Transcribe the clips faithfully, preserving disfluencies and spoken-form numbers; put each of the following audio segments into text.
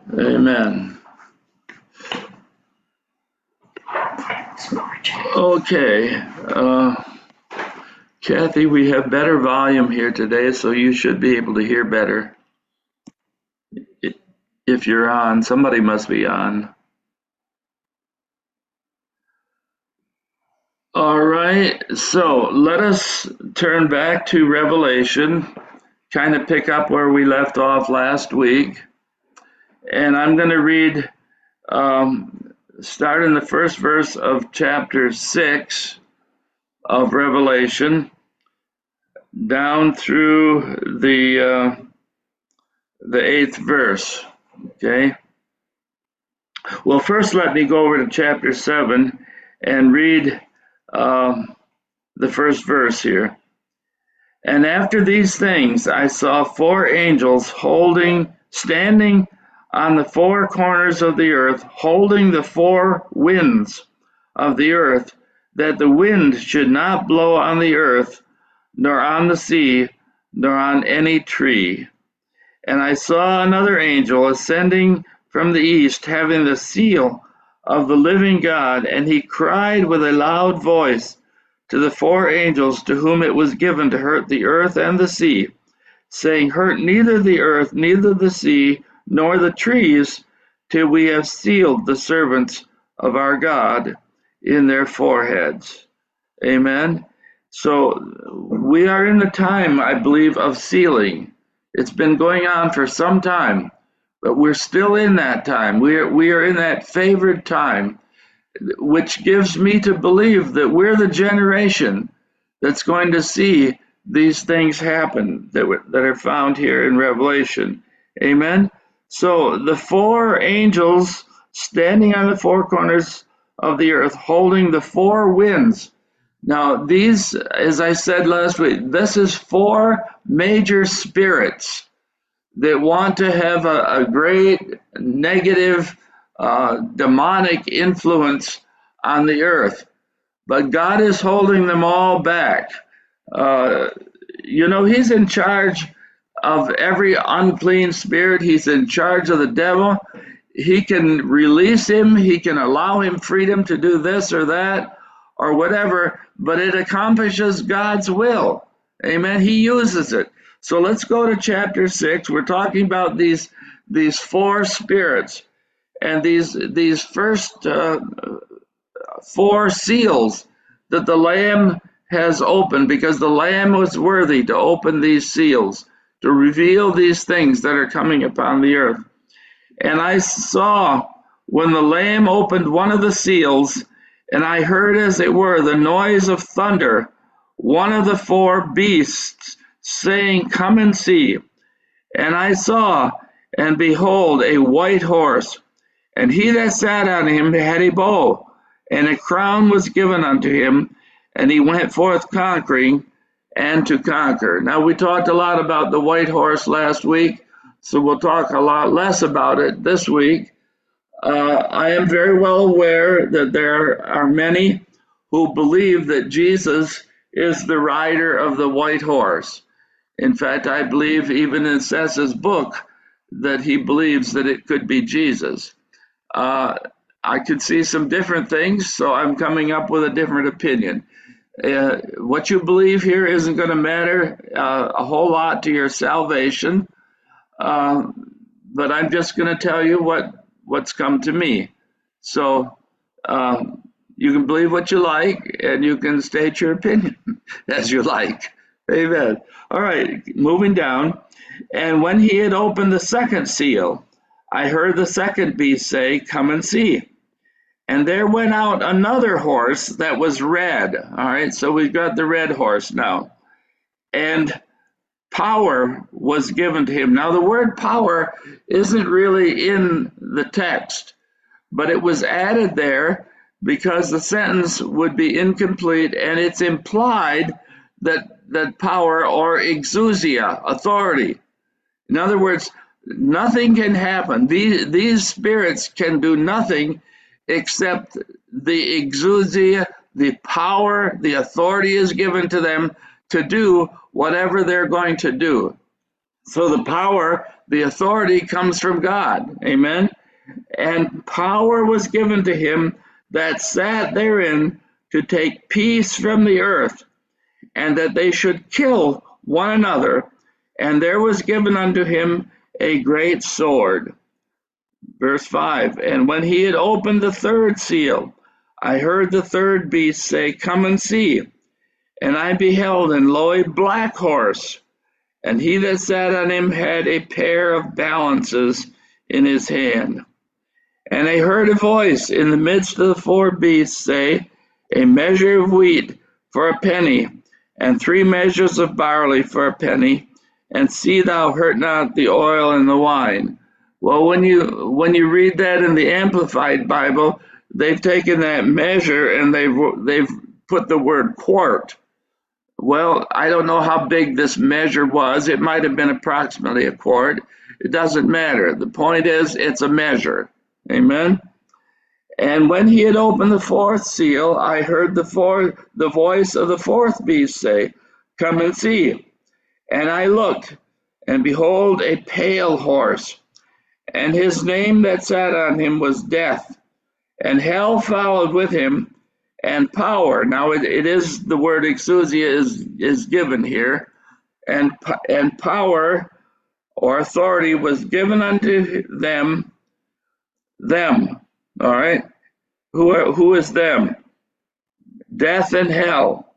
Amen. Okay. Uh, Kathy, we have better volume here today, so you should be able to hear better. If you're on, somebody must be on. All right, so let us turn back to Revelation, kind of pick up where we left off last week. And I'm going to read, um, start in the first verse of chapter six of Revelation, down through the uh, the eighth verse. Okay. Well, first let me go over to chapter seven and read um, the first verse here. And after these things, I saw four angels holding, standing on the four corners of the earth, holding the four winds of the earth, that the wind should not blow on the earth, nor on the sea, nor on any tree. And I saw another angel ascending from the east, having the seal of the living God, and he cried with a loud voice to the four angels to whom it was given to hurt the earth and the sea, saying, hurt neither the earth, neither the sea, nor the trees, till we have sealed the servants of our God in their foreheads. Amen. So we are in the time, I believe, of sealing. It's been going on for some time, but we're still in that time. We are, we are in that favored time, which gives me to believe that we're the generation that's going to see these things happen that, that are found here in Revelation. Amen. So the four angels standing on the four corners of the earth, holding the four winds. Now, these, as I said last week, this is four major spirits that want to have a, a great negative uh, demonic influence on the earth. But God is holding them all back. Uh, you know, he's in charge of every unclean spirit. He's in charge of the devil. He can release him. He can allow him freedom to do this or that or whatever, but it accomplishes God's will. Amen. He uses it. So let's go to chapter six. We're talking about these these four spirits and these these first uh, four seals that the Lamb has opened, because the Lamb was worthy to open these seals, to reveal these things that are coming upon the earth. And I saw when the Lamb opened one of the seals, and I heard, as it were, the noise of thunder, one of the four beasts saying, come and see. And I saw, and behold, a white horse, and he that sat on him had a bow, and a crown was given unto him, and he went forth conquering and to conquer. Now, we talked a lot about the white horse last week, so we'll talk a lot less about it this week. Uh, I am very well aware that there are many who believe that Jesus is the rider of the white horse. In fact, I believe even in Seth's book that he believes that it could be Jesus. Uh, I could see some different things, so I'm coming up with a different opinion. Uh, what you believe here isn't going to matter uh, a whole lot to your salvation, uh, but I'm just going to tell you what what's come to me. So um, you can believe what you like, and you can state your opinion as you like. Amen. All right, moving down. And when he had opened the second seal, I heard the second beast say, come and see. And there went out another horse that was red. All right, so we've got the red horse now. And power was given to him. Now, the word power isn't really in the text, but it was added there because the sentence would be incomplete, and it's implied that, that power, or exousia, authority. In other words, nothing can happen. These, these spirits can do nothing except the exousia, the power, the authority is given to them to do whatever they're going to do. So the power, the authority comes from God. Amen. And power was given to him that sat therein to take peace from the earth, and that they should kill one another. And there was given unto him a great sword. Verse five, and when he had opened the third seal, I heard the third beast say, Come and see. And I beheld, and lo, a black horse, and he that sat on him had a pair of balances in his hand. And I heard a voice in the midst of the four beasts say, A measure of wheat for a penny, and three measures of barley for a penny, and see thou hurt not the oil and the wine. Well, when you when you read that in the Amplified Bible, they've taken that measure and they've they've put the word quart. Well, I don't know how big this measure was. It might have been approximately a quart. It doesn't matter. The point is, it's a measure. Amen. And when he had opened the fourth seal, I heard the four, the voice of the fourth beast say, Come and see. And I looked, and behold, a pale horse, and his name that sat on him was Death, and hell followed with him, and power. Now it, it is the word exousia is is given here, and and power or authority was given unto them. Them, all right. Who are, who is them? Death and hell,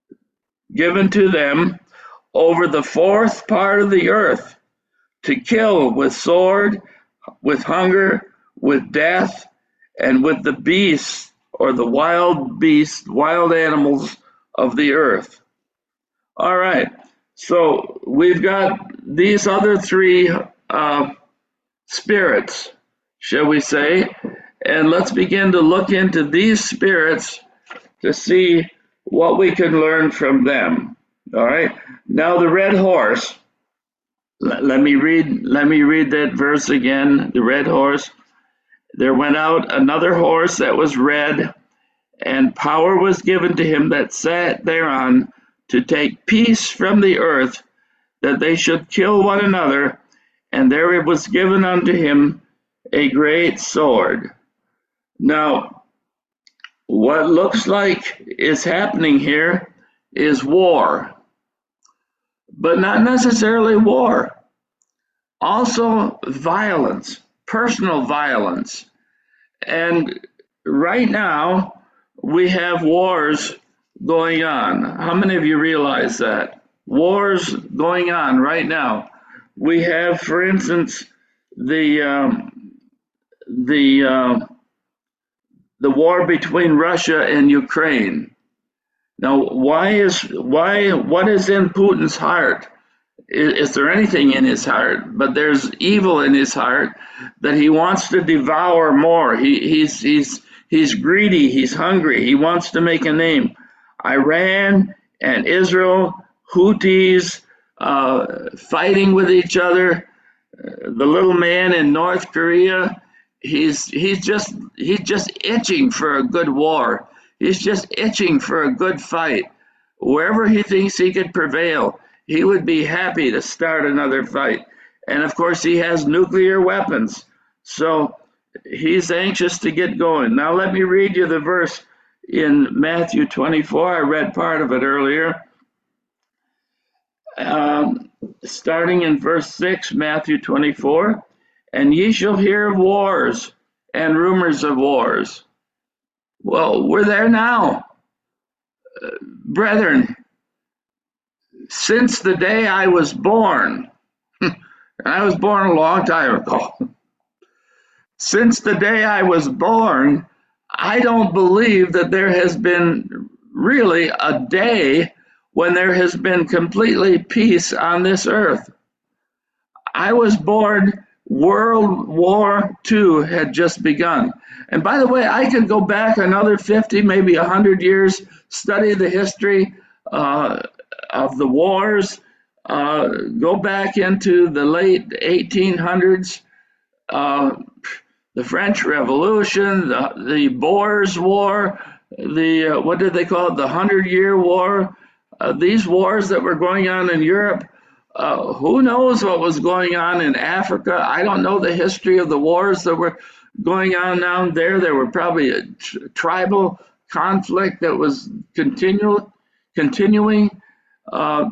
given to them over the fourth part of the earth, to kill with sword, with hunger, with death, and with the beasts, or the wild beasts, wild animals of the earth. All right, so we've got these other three uh, spirits, shall we say, and let's begin to look into these spirits to see what we can learn from them. All right, now the red horse, let, let me read let me read that verse again. The red horse, there went out another horse that was red, and power was given to him that sat thereon to take peace from the earth, that they should kill one another, and there was given unto him a great sword. Now, what looks like is happening here is war, but not necessarily war. Also violence, personal violence. And right now, we have wars going on. How many of you realize that? Wars going on right now. We have, for instance, the um, the uh, the war between Russia and Ukraine. Now, why is why what is in Putin's heart? Is, is there anything in his heart? But there's evil in his heart that he wants to devour more. He, he's he's he's greedy. He's hungry. He wants to make a name. Iran and Israel, Houthis, uh, fighting with each other. Uh, the little man in North Korea, he's he's just he's just itching for a good war. He's just itching for a good fight. Wherever he thinks he could prevail, he would be happy to start another fight. And of course, he has nuclear weapons, so he's anxious to get going. Now, let me read you the verse in Matthew twenty-four. I read part of it earlier. Um, starting in verse six, Matthew twenty-four, and ye shall hear of wars and rumors of wars. Well, we're there now. Uh, brethren, since the day I was born, and I was born a long time ago, since the day I was born, I don't believe that there has been really a day when there has been completely peace on this earth. I was born, World War Two had just begun. And by the way, I could go back another fifty, maybe one hundred years, study the history uh, of the wars, uh, go back into the late eighteen hundreds, uh, the French Revolution, the, the Boers War, the, uh, what did they call it, the Hundred Year War, uh, these wars that were going on in Europe. Uh, who knows what was going on in Africa? I don't know the history of the wars that were going on down there. There were probably a tr- tribal conflict that was continual, continuing. Uh,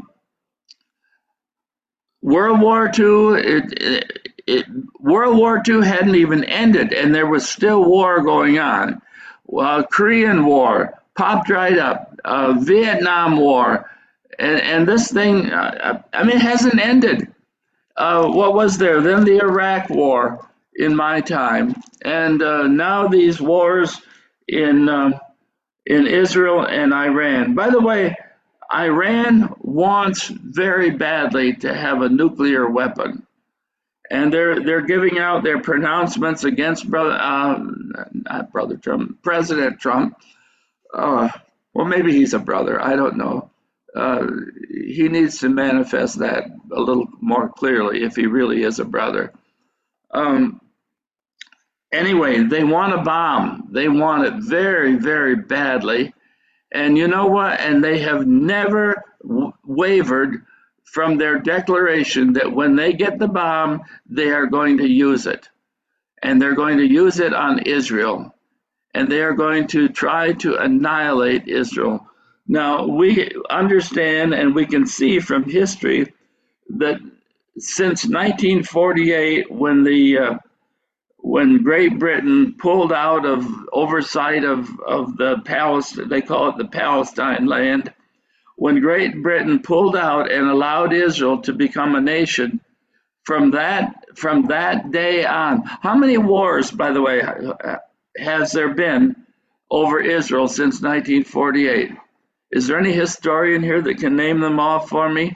World War Two, it, it, it, World War Two hadn't even ended, and there was still war going on. Uh, Korean War popped right up. Uh, Vietnam War, and, and this thing, uh, I mean, it hasn't ended. Uh, what was there? Then the Iraq War in my time, and uh, now these wars in uh, in Israel and Iran. By the way, Iran wants very badly to have a nuclear weapon, and they're they're giving out their pronouncements against brother, uh, not brother Trump, President Trump. Uh, well, maybe he's a brother. I don't know. Uh, he needs to manifest that a little more clearly if he really is a brother. Um, anyway, they want a bomb. They want it very, very badly. And you know what? And they have never w- wavered from their declaration that when they get the bomb, they are going to use it. And they're going to use it on Israel. And they are going to try to annihilate Israel. Now, we understand and we can see from history that since nineteen forty-eight, when the uh, when Great Britain pulled out of oversight of, of the Palestine, they call it the Palestine land, when Great Britain pulled out and allowed Israel to become a nation, from that from that day on, how many wars, by the way, has there been over Israel since nineteen forty-eight? Is there any historian here that can name them all for me?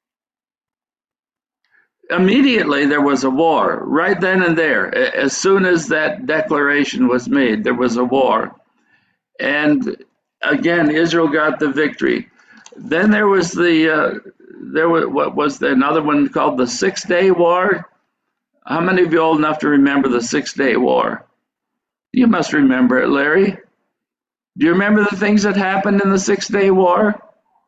Immediately there was a war, right then and there. As soon as that declaration was made, there was a war. And again, Israel got the victory. Then there was the, uh, there was, what was the, another one called the Six Day War? How many of you old enough to remember the Six Day War? You must remember it, Larry. Do you remember the things that happened in the Six Day War?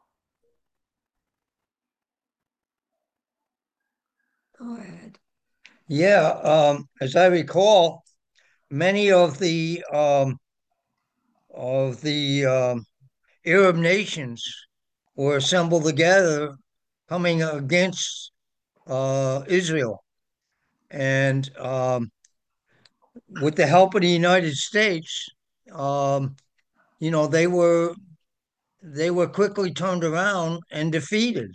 Go ahead. Yeah, um, as I recall, many of the um, of the um, Arab nations were assembled together, coming against uh, Israel, and um, with the help of the United States, um, you know, they were they were quickly turned around and defeated.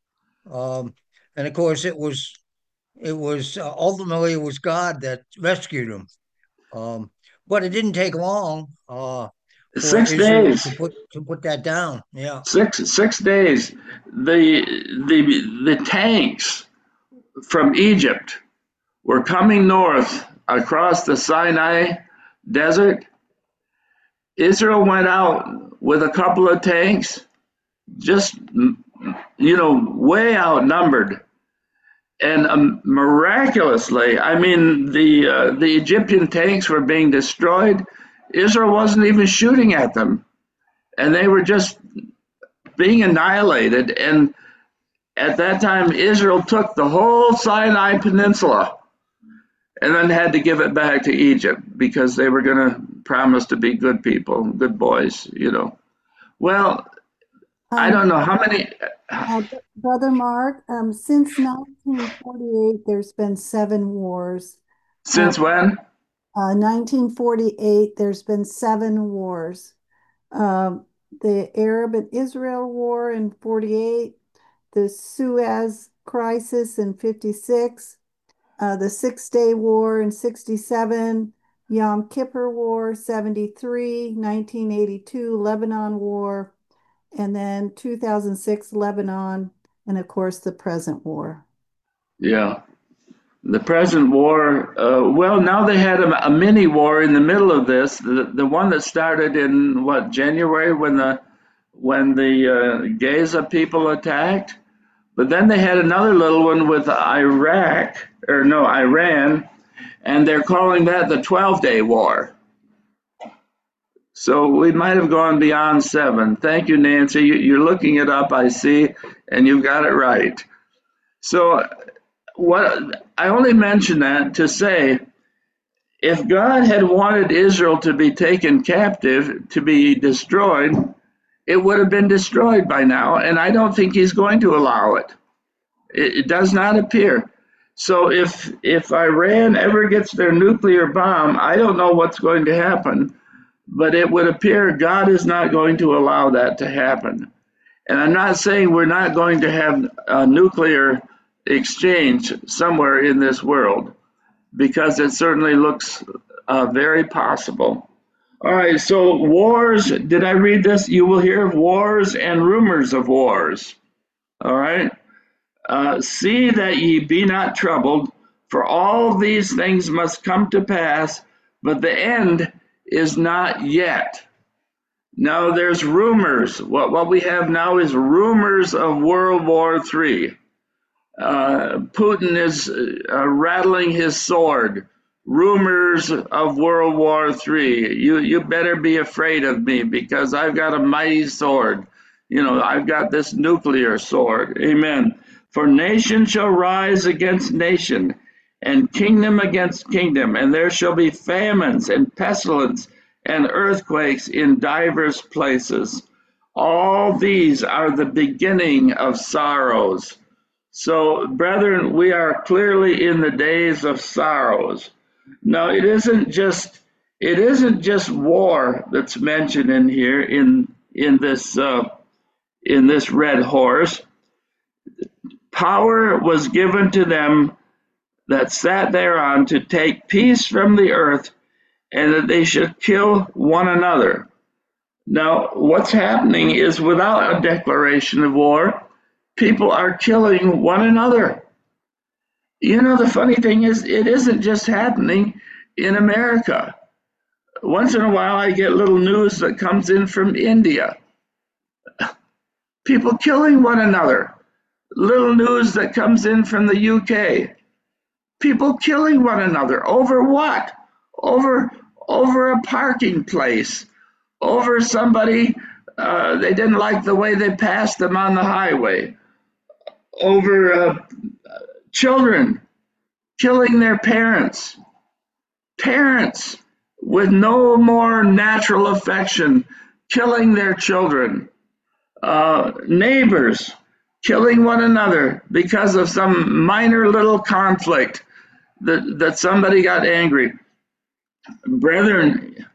Um, and of course, it was it was uh, ultimately it was God that rescued them. Um, but it didn't take long uh, for Six Israel days. to put to put that down. Yeah. Six six days. The the the tanks from Egypt were coming north across the Sinai desert. Israel went out with a couple of tanks, just you know, way outnumbered, and um, miraculously, I mean, the uh, the Egyptian tanks were being destroyed. Israel wasn't even shooting at them, and they were just being annihilated. And at that time, Israel took the whole Sinai Peninsula and then had to give it back to Egypt because they were going to promise to be good people, good boys, you know. Well, I Um, don't know how many, uh, Brother Mark, um, since nineteen forty-eight, there's been seven wars. Uh, since when? uh, nineteen forty-eight, there's been seven wars. Um, the Arab and Israel War in forty-eight, the Suez Crisis in fifty-six, uh, the Six Day War in sixty-seven, Yom Kippur War seventy-three, nineteen eighty-two Lebanon War, and then two thousand six Lebanon, and of course the present war. Yeah, the present war. Uh, well, now they had a, a mini war in the middle of this. The the one that started in what January when the when the uh, Gaza people attacked. But then they had another little one with Iraq, or no, Iran, and they're calling that the twelve Day War. So we might have gone beyond seven. Thank you, Nancy. You- You're looking it up, I see, and you've got it right. So what I only mention that to say, if God had wanted Israel to be taken captive, to be destroyed, it would have been destroyed by now, and I don't think he's going to allow it. It, it does not appear. So if if Iran ever gets their nuclear bomb, I don't know what's going to happen, but it would appear God is not going to allow that to happen. And I'm not saying we're not going to have a nuclear exchange somewhere in this world, because it certainly looks uh, very possible. All right, so wars, did I read this? You will hear of wars and rumors of wars. All right. Uh, see that ye be not troubled, for all these things must come to pass, but the end is not yet. Now there's rumors. What, what we have now is rumors of World War Three. Uh, Putin is uh, rattling his sword. Rumors of World War Three. You you better be afraid of me, because I've got a mighty sword. You know, I've got this nuclear sword. Amen. For nation shall rise against nation, and kingdom against kingdom, and there shall be famines and pestilence and earthquakes in divers places. All these are the beginning of sorrows. So, brethren, we are clearly in the days of sorrows. Now, it isn't just it isn't just war that's mentioned in here in in this uh, in this red horse. Power was given to them that sat thereon to take peace from the earth, and that they should kill one another. Now, what's happening is, without a declaration of war, people are killing one another. You know, the funny thing is, it isn't just happening in America. Once in a while, I get little news that comes in from India. People killing one another. Little news that comes in from the U K. People killing one another. Over what? Over, over a parking place. Over somebody, uh, they didn't like the way they passed them on the highway. Over uh, children killing their parents. Parents with no more natural affection killing their children. Uh, neighbors killing one another because of some minor little conflict that, that somebody got angry. Brethren,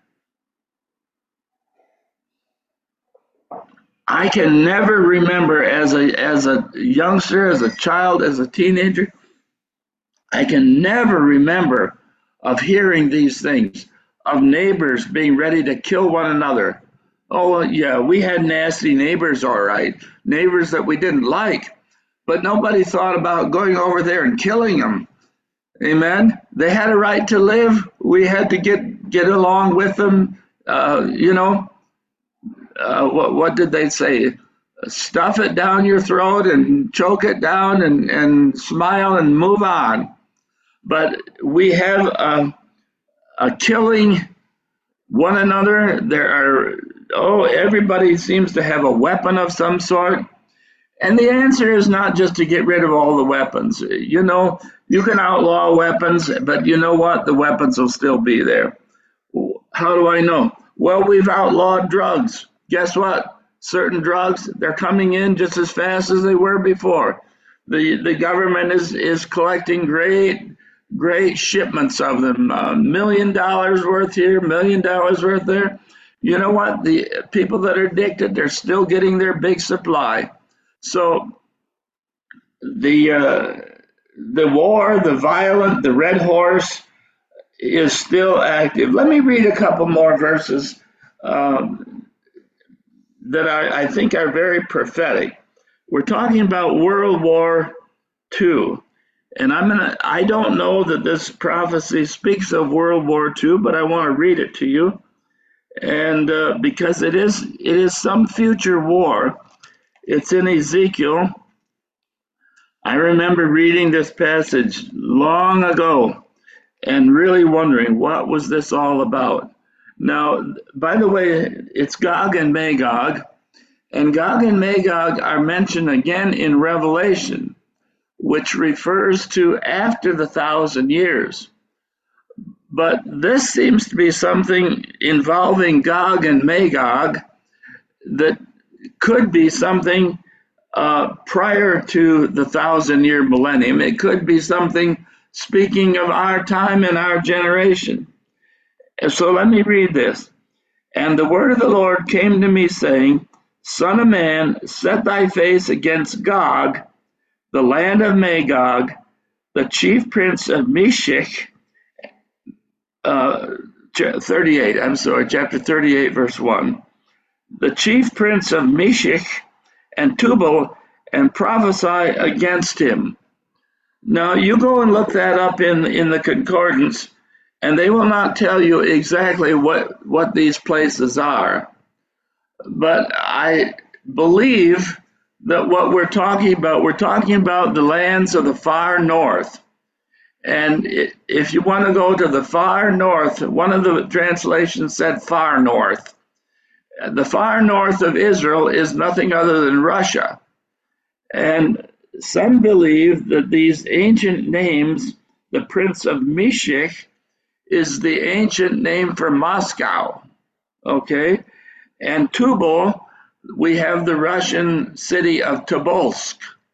I can never remember as a as a youngster, as a child, as a teenager, I can never remember of hearing these things, of neighbors being ready to kill one another. Oh, yeah, we had nasty neighbors, all right, neighbors that we didn't like, but nobody thought about going over there and killing them. Amen. They had a right to live. We had to get get along with them. Uh, you know, uh, what what did they say? Stuff it down your throat and choke it down, and and smile and move on. But we have a, a killing one another. There are, oh, everybody seems to have a weapon of some sort. And the answer is not just to get rid of all the weapons. You know, you can outlaw weapons, but you know what? The weapons will still be there. How do I know? Well, we've outlawed drugs. Guess what? Certain drugs, they're coming in just as fast as they were before. The the government is, is collecting great, great shipments of them. A million dollars worth here, million dollars worth there. You know what? The people that are addicted, they're still getting their big supply. So the uh, the war, the violent, the red horse is still active. Let me read a couple more verses um, that I, I think are very prophetic. We're talking about World War Two, and I'm gonna. I don't know that this prophecy speaks of World War Two, but I want to read it to you, and uh, because it is it is some future war. It's in Ezekiel. I remember reading this passage long ago and really wondering, what was this all about? Now, by the way, it's Gog and Magog, and Gog and Magog are mentioned again in Revelation. which refers to after the thousand years. But this seems to be something involving Gog and Magog that could be something uh, prior to the thousand year millennium. It could be something speaking of our time and our generation. So let me read this. And the word of the Lord came to me, saying, Son of man, set thy face against Gog, the land of Magog, the chief prince of Meshech, uh, thirty-eight, I'm sorry, chapter thirty-eight, verse one. The chief prince of Meshech and Tubal, and prophesy against him. Now, you go and look that up in, in the concordance, and they will not tell you exactly what, what these places are. But I believe that what we're talking about, we're talking about the lands of the far north. And if you want to go to the far north, one of the translations said far north. The far north of Israel is nothing other than Russia. And some believe that these ancient names, the Prince of Meshech, is the ancient name for Moscow. Okay? And Tubal, we have the Russian city of Tobolsk.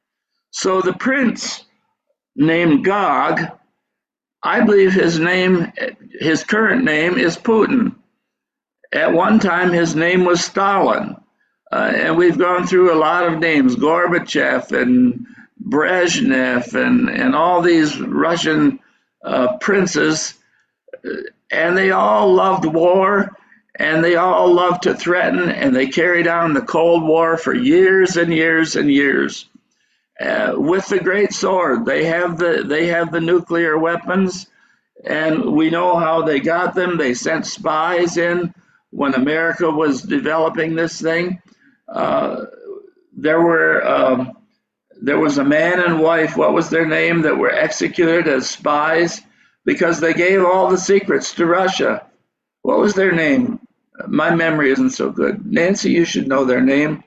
So the prince named Gog, I believe his name, his current name is Putin. At one time, his name was Stalin. Uh, and we've gone through a lot of names, Gorbachev and Brezhnev and, and all these Russian uh, princes. And they all loved war, and they all loved to threaten, and they carried on the Cold War for years and years and years. Uh, with the great sword, they have the they have the nuclear weapons, and we know how they got them. They sent spies in when America was developing this thing. Uh, there were um, there was a man and wife. What was their name? That were executed as spies because they gave all the secrets to Russia. What was their name? My memory isn't so good. Nancy, you should know their name.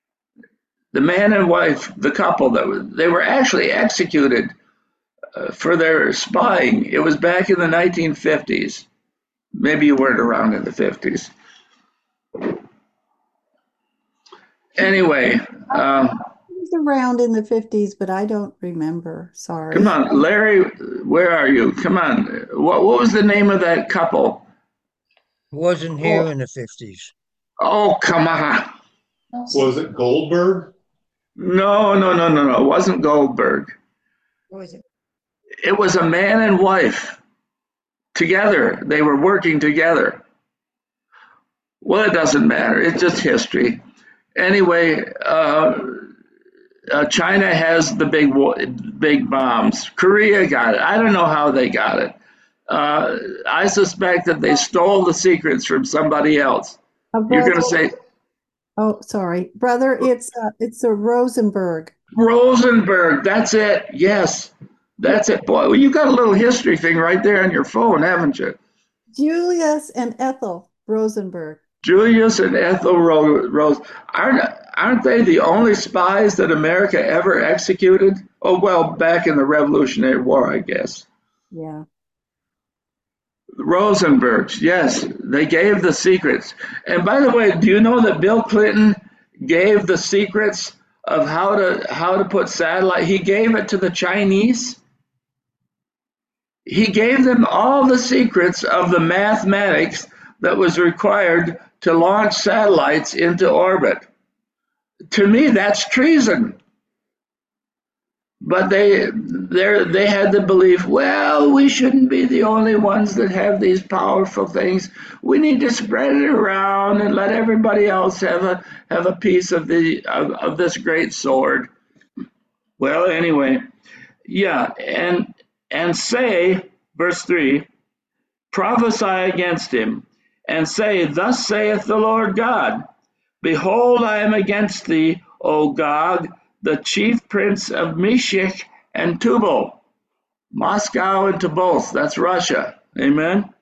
The man and wife, the couple, that was, they were actually executed uh, for their spying. It was back in the nineteen fifties. Maybe you weren't around in the fifties. Anyway. Um, I was around in the fifties, but I don't remember. Sorry. Come on, Larry, where are you? Come on. What, what was the name of that couple? Wasn't here Oh. in the fifties. Oh, come on. Was it Goldberg? No, no, no, no, no. It wasn't Goldberg. What was it? It was a man and wife together. They were working together. Well, it doesn't matter. It's just history. Anyway, uh, uh, China has the big, big bombs. Korea got it. I don't know how they got it. Uh, I suspect that they stole the secrets from somebody else. Uh, You're going brother- to say, Oh, sorry, brother. It's uh, it's a Rosenberg. Rosenberg, that's it. Yes, that's it. Boy, well, you got a little history thing right there on your phone, haven't you? Julius and Ethel Rosenberg. Julius and Ethel Ro- Rose. Aren't, aren't they the only spies that America ever executed? Oh, well, back in the Revolutionary War, I guess. Yeah. Rosenbergs, yes, they gave the secrets. And by the way, do you know that Bill Clinton gave the secrets of how to how to put satellite? He gave it to the Chinese. He gave them all the secrets of the mathematics that was required to launch satellites into orbit. To me, that's treason. But they they they had the belief, well, we shouldn't be the only ones that have these powerful things. We need to spread it around and let everybody else have a have a piece of the of, of this great sword. Well, anyway, yeah, and and say, verse three, prophesy against him, and say, thus saith the Lord God, behold, I am against thee, O Gog, the chief prince of Meshech and Tubal, Moscow and Tobolsk, that's Russia. Amen.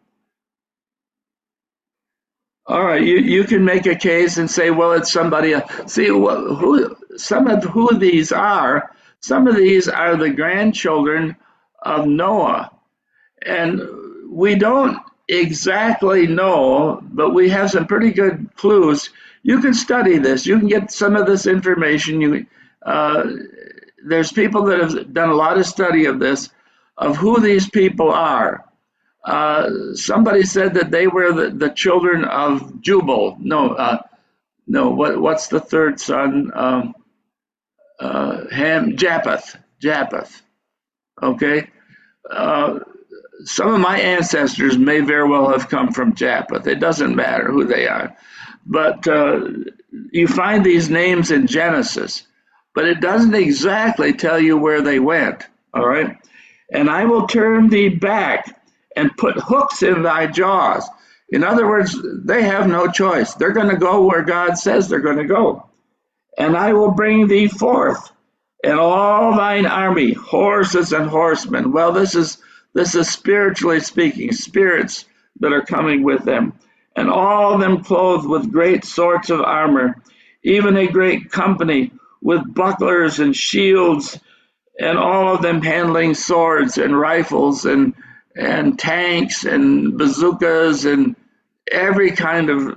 All right, you, you can make a case and say, well, it's somebody else. See, who some of who these are, Some of these are the grandchildren of Noah. And we don't exactly know, but we have some pretty good clues. You can study this. You can get some of this information. You, uh, there's people that have done a lot of study of this, of who these people are. Uh, somebody said that they were the, the children of Jubal. No, uh, no. What, what's the third son? Um, uh, Ham, Japheth. Japheth. Okay. Uh, some of my ancestors may very well have come from Japheth. It doesn't matter who they are. But uh, you find these names in Genesis, but it doesn't exactly tell you where they went. All right. And I will turn thee back and put hooks in thy jaws. In other words, they have no choice. They're going to go where God says they're going to go. And I will bring thee forth, and all thine army, horses and horsemen. Well, this is this is spiritually speaking, spirits that are coming with them. And all of them clothed with great sorts of armor, even a great company with bucklers and shields, and all of them handling swords and rifles and and tanks and bazookas and every kind of.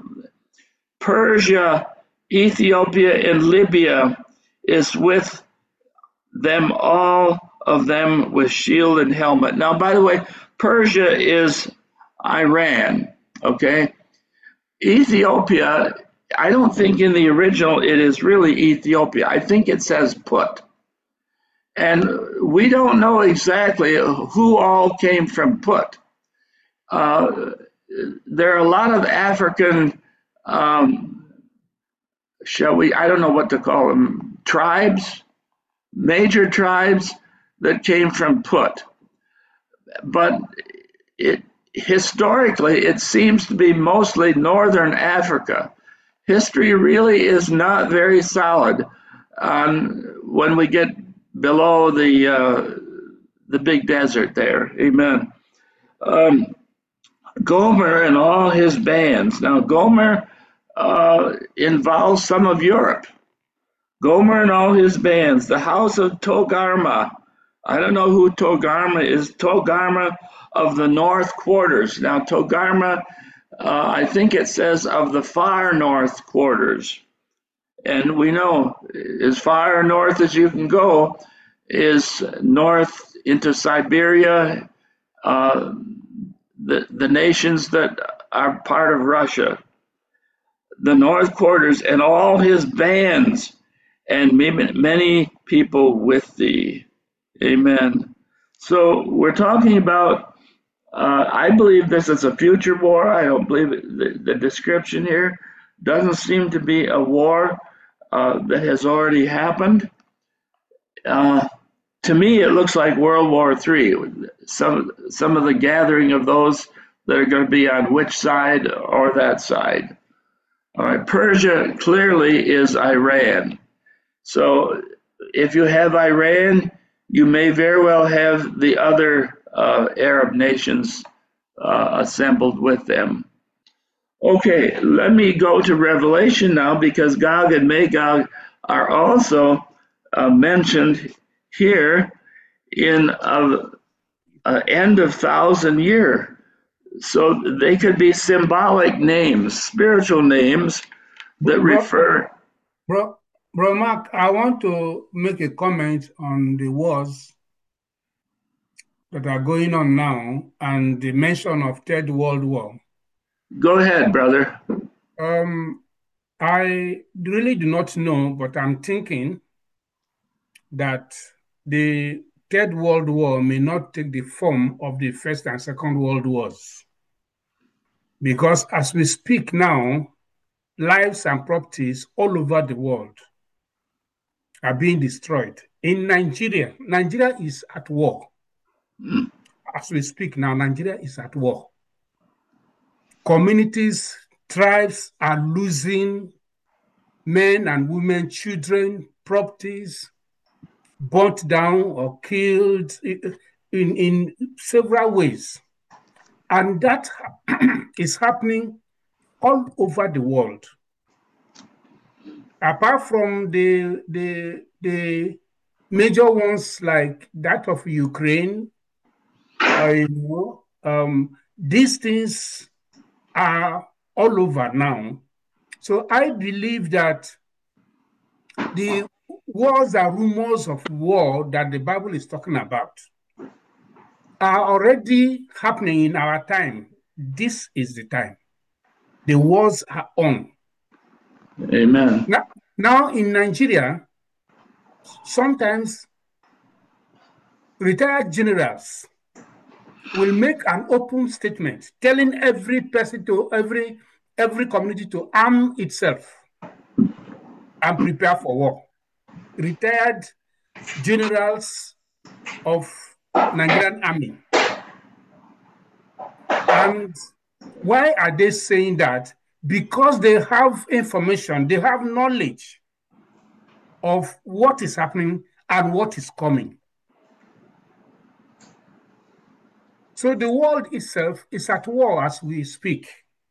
Persia, Ethiopia, and Libya is with them, all of them with shield and helmet. Now, by the way, Persia is Iran, okay? Ethiopia, I don't think in the original it is really Ethiopia. I think it says Put. And we don't know exactly who all came from Put. Uh, there are a lot of African, um, shall we, I don't know what to call them, tribes, major tribes that came from Put. But it historically, it seems to be mostly northern Africa. History really is not very solid on when we get below the uh, the big desert there. Amen. Um, Gomer and all his bands. Now, Gomer uh, involves some of Europe. Gomer and all his bands. The house of Togarma. I don't know who Togarma is. Togarma of the north quarters. Now, Togarma, uh, I think it says of the far north quarters. And we know as far north as you can go is north into Siberia, uh, the, the nations that are part of Russia, the north quarters, and all his bands, and many people with thee. Amen. So we're talking about, uh, I believe this is a future war. I don't believe it, the, the description here doesn't seem to be a war uh, that has already happened. Uh, to me, it looks like World War Three. Some, some of the gathering of those that are going to be on which side or that side. All right, Persia clearly is Iran. So if you have Iran, you may very well have the other uh, Arab nations uh, assembled with them. Okay, let me go to Revelation now, because Gog and Magog are also uh, mentioned here in a, a end of thousand year. So they could be symbolic names, spiritual names that bro, refer. Bro, bro, Mark, I want to make a comment on the wars that are going on now and the mention of Third World War. Go ahead, brother. Um, I really do not know, but I'm thinking that the Third World War may not take the form of the First and Second World Wars. Because as we speak now, lives and properties all over the world are being destroyed. In Nigeria, Nigeria is at war. Mm. As we speak now, Nigeria is at war. Communities, tribes are losing men and women, children, properties, burnt down or killed in, in several ways. And that is happening all over the world. Apart from the, the, the major ones like that of Ukraine, uh, you know, um, these things are all over now. So I believe that the wars and rumors of war that the Bible is talking about are already happening in our time. This is the time. The wars are on. Amen. Now, now in Nigeria, sometimes retired generals will make an open statement telling every person to every every community to arm itself and prepare for war. Retired generals of Nigerian army. And why are they saying that? Because they have information, they have knowledge of what is happening and what is coming. So the world itself is at war as we speak.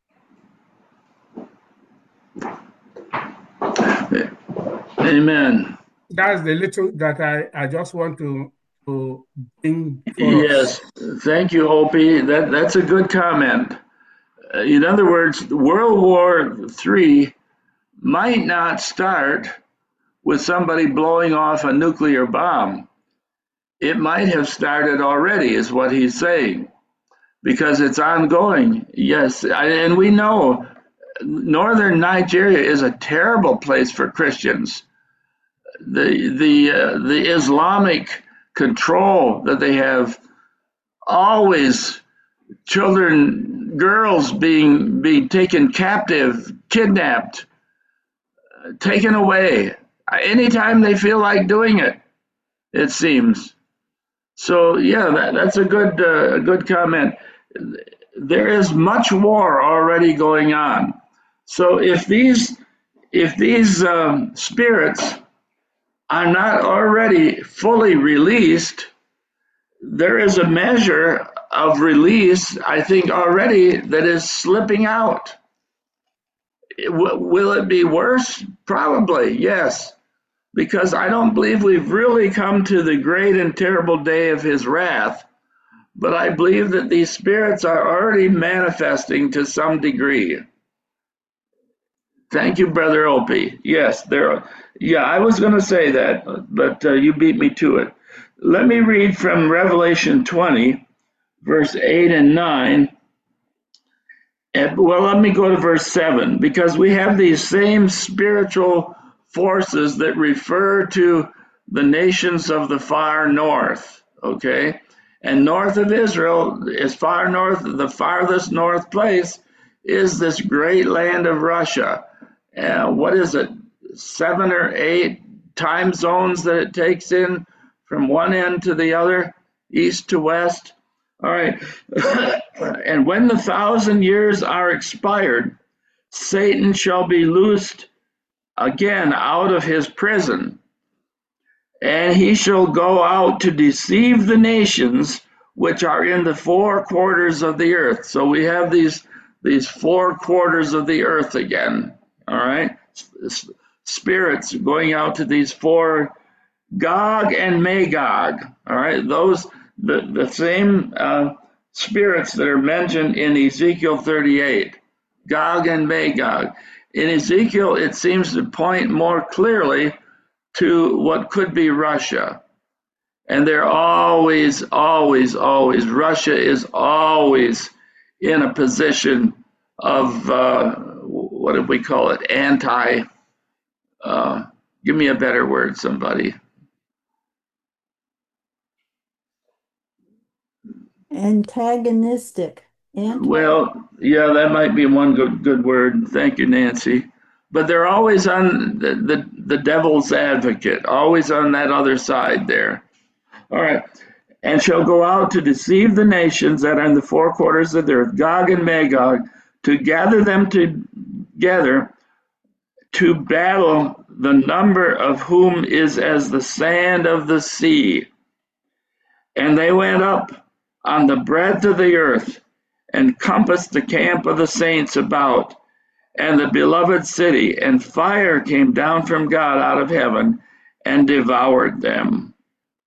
Amen. That's the little that I, I just want to, to bring for Yes, us. thank you, Opie. That that's a good comment. Uh, in other words, World War Three might not start with somebody blowing off a nuclear bomb. It might have started already, is what he's saying, because it's ongoing. Yes, and we know northern Nigeria is a terrible place for Christians. The the uh, the Islamic control that they have, always children, girls being being taken captive, kidnapped, taken away anytime they feel like doing it, it seems. So yeah, that, that's a good uh, a good comment. There is much war already going on. So if these if these um, spirits are not already fully released, there is a measure of release, I think, already that is slipping out. W- will it be worse? Probably, yes, because I don't believe we've really come to the great and terrible day of his wrath, but I believe that these spirits are already manifesting to some degree. Thank you, Brother Opie. Yes, there are. Yeah, I was going to say that, but uh, you beat me to it. Let me read from Revelation twenty, verse eight and nine. And, well, let me go to verse seven, because we have these same spiritual forces that refer to the nations of the far north, okay? And north of Israel, as far north, the farthest north place is this great land of Russia. Uh, what is it, seven or eight time zones that it takes in from one end to the other, east to west? All right. And when the thousand years are expired, Satan shall be loosed again out of his prison, and he shall go out to deceive the nations which are in the four quarters of the earth. So we have these these four quarters of the earth again. All right. Spirits going out to these four, Gog and Magog. All right. Those the, the same uh, spirits that are mentioned in Ezekiel thirty-eight, Gog and Magog. In Ezekiel, it seems to point more clearly to what could be Russia. And they're always, always, always, Russia is always in a position of, uh, what do we call it, anti, uh, give me a better word, somebody. Antagonistic. Anti- Well, yeah, that might be one good good word. Thank you, Nancy. But they're always on the, the, the devil's advocate, always on that other side there. All right. And shall go out to deceive the nations that are in the four quarters of the earth, Gog and Magog, to gather them together to battle, the number of whom is as the sand of the sea. And they went up on the breadth of the earth, and compassed the camp of the saints about, and the beloved city, and fire came down from God out of heaven, and devoured them.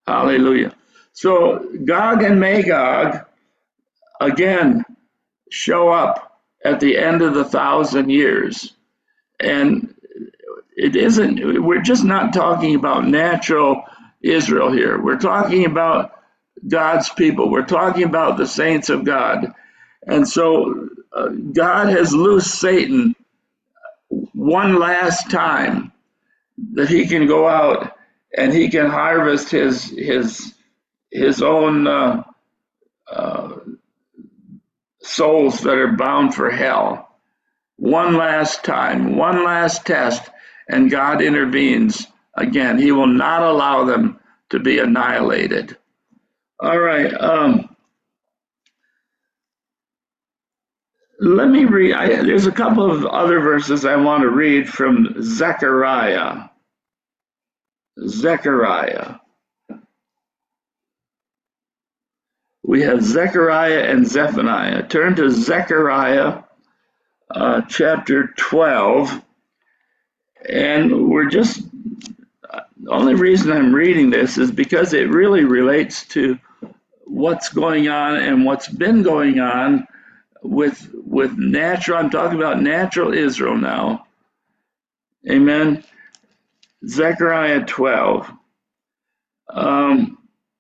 Hallelujah. So Gog and Magog, again, show up at the end of the thousand years. And it isn't, we're just not talking about natural Israel here. We're talking about God's people. We're talking about the saints of God. And so uh, God has loosed Satan one last time that he can go out and he can harvest his his his own uh, uh, souls that are bound for hell. One last time, one last test, and God intervenes again. He will not allow them to be annihilated. All right. Um, let me read. I, there's a couple of other verses I want to read from Zechariah. Zechariah. We have Zechariah and Zephaniah. Turn to Zechariah uh, chapter twelve. And we're just, the only reason I'm reading this is because it really relates to what's going on and what's been going on with with natural, I'm talking about natural Israel now. Amen. Zechariah twelve. Um,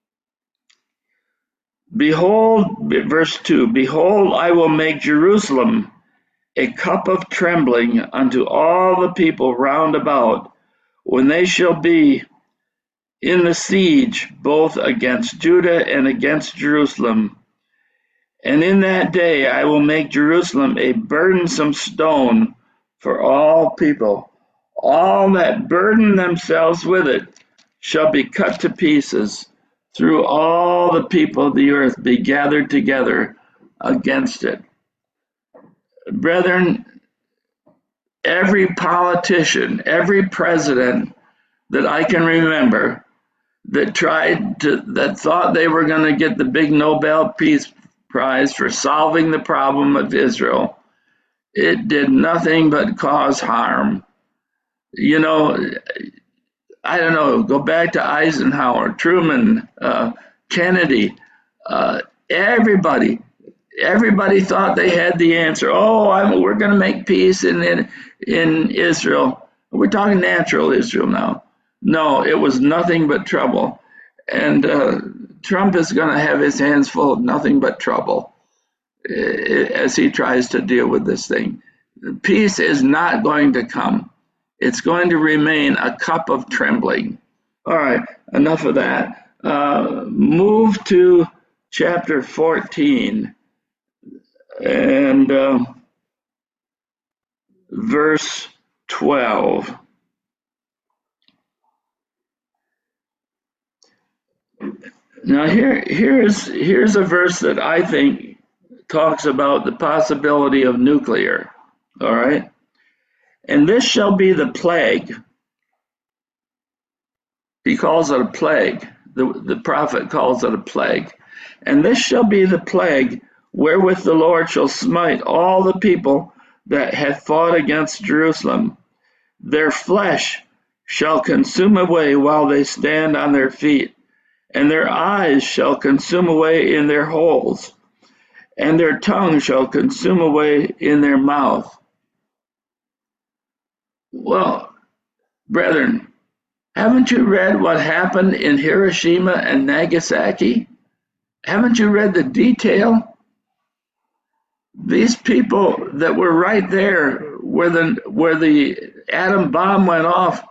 Behold, verse two, behold, I will make Jerusalem a cup of trembling unto all the people round about, when they shall be in the siege, both against Judah and against Jerusalem. And in that day I will make Jerusalem a burdensome stone for all people. All that burden themselves with it shall be cut to pieces. Through all the people of the earth be gathered together against it. Brethren, every politician, every president that I can remember that tried to, that thought they were going to get the big Nobel Peace Prize for solving the problem of Israel, it did nothing but cause harm. You know, I don't know, go back to Eisenhower, Truman, uh, Kennedy, uh, everybody, everybody thought they had the answer. Oh, I'm, we're going to make peace in, in, in Israel. We're talking natural Israel now. No, it was nothing but trouble. And uh, Trump is going to have his hands full of nothing but trouble as he tries to deal with this thing. Peace is not going to come. It's going to remain a cup of trembling. All right, enough of that. Uh, move to chapter fourteen and uh, verse twelve. Now here, here's, here's a verse that I think talks about the possibility of nuclear, all right? And this shall be the plague. He calls it a plague. The, the prophet calls it a plague. And this shall be the plague wherewith the Lord shall smite all the people that have fought against Jerusalem. Their flesh shall consume away while they stand on their feet, and their eyes shall consume away in their holes, and their tongue shall consume away in their mouth. Well, brethren, haven't you read what happened in Hiroshima and Nagasaki? Haven't you read the detail? These people that were right there where the, where the atom bomb went off,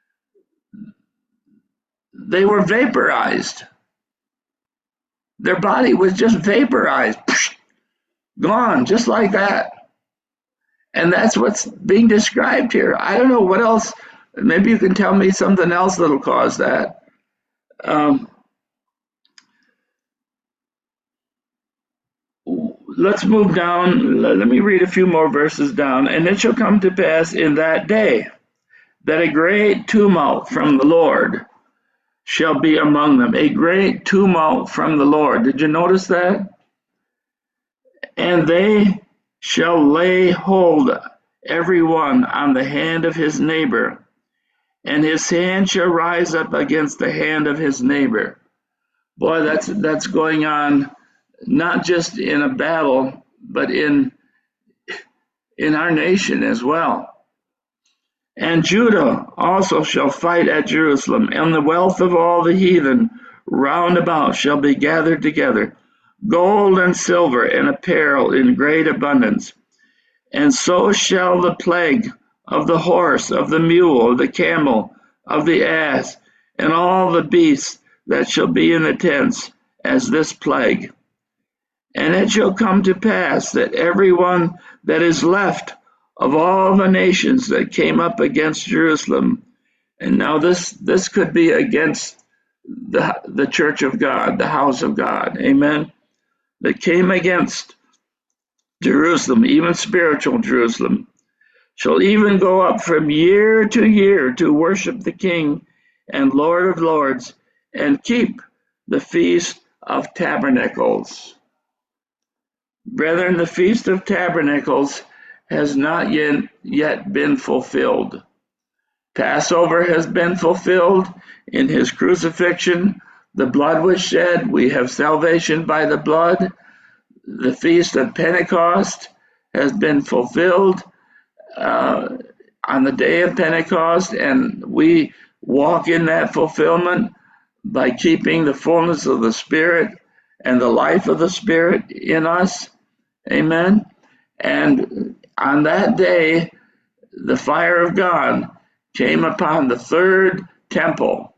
they were vaporized. Their body was just vaporized, gone, just like that. And that's what's being described here. I don't know what else. Maybe you can tell me something else that'll cause that. Um, let's move down. Let me read a few more verses down. And it shall come to pass in that day that a great tumult from the Lord shall be among them. A great tumult from the Lord. Did you notice that? And they shall lay hold every one on the hand of his neighbor, and his hand shall rise up against the hand of his neighbor. Boy, that's that's going on not just in a battle, but in in our nation as well. And Judah also shall fight at Jerusalem, and the wealth of all the heathen round about shall be gathered together, gold and silver and apparel in great abundance. And so shall the plague of the horse, of the mule, of the camel, of the ass, and all the beasts that shall be in the tents, as this plague. And it shall come to pass that every one that is left of all the nations that came up against Jerusalem, and now this this could be against the the church of God, the house of God, amen, that came against Jerusalem, even spiritual Jerusalem, shall even go up from year to year to worship the King and Lord of Lords, and keep the Feast of Tabernacles. Brethren, the Feast of Tabernacles has not yet, yet been fulfilled. Passover has been fulfilled in his crucifixion. The blood was shed. We have salvation by the blood. The Feast of Pentecost has been fulfilled uh, on the day of Pentecost, and we walk in that fulfillment by keeping the fullness of the Spirit and the life of the Spirit in us. Amen. And on that day, the fire of God came upon the third temple.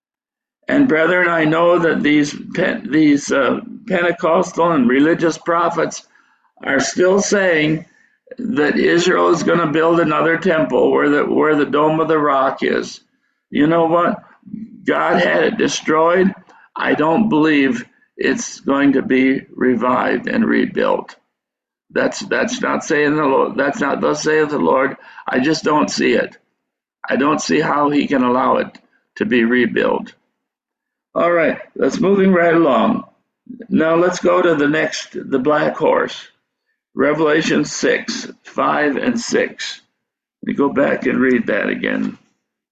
And brethren, I know that these these uh, Pentecostal and religious prophets are still saying that Israel is going to build another temple where the where the Dome of the Rock is. You know what? God had it destroyed. I don't believe it's going to be revived and rebuilt. That's that's not saying the Lord. That's not thus saith the Lord. I just don't see it. I don't see how He can allow it to be rebuilt. All right, let's moving right along. Now let's go to the next, the black horse, Revelation six, five and six. Let me go back and read that again.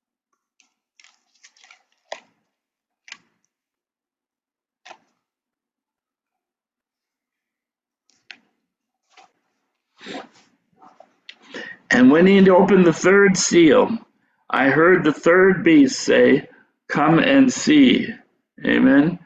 And when he had opened the third seal, I heard the third beast say, "Come and see." Amen.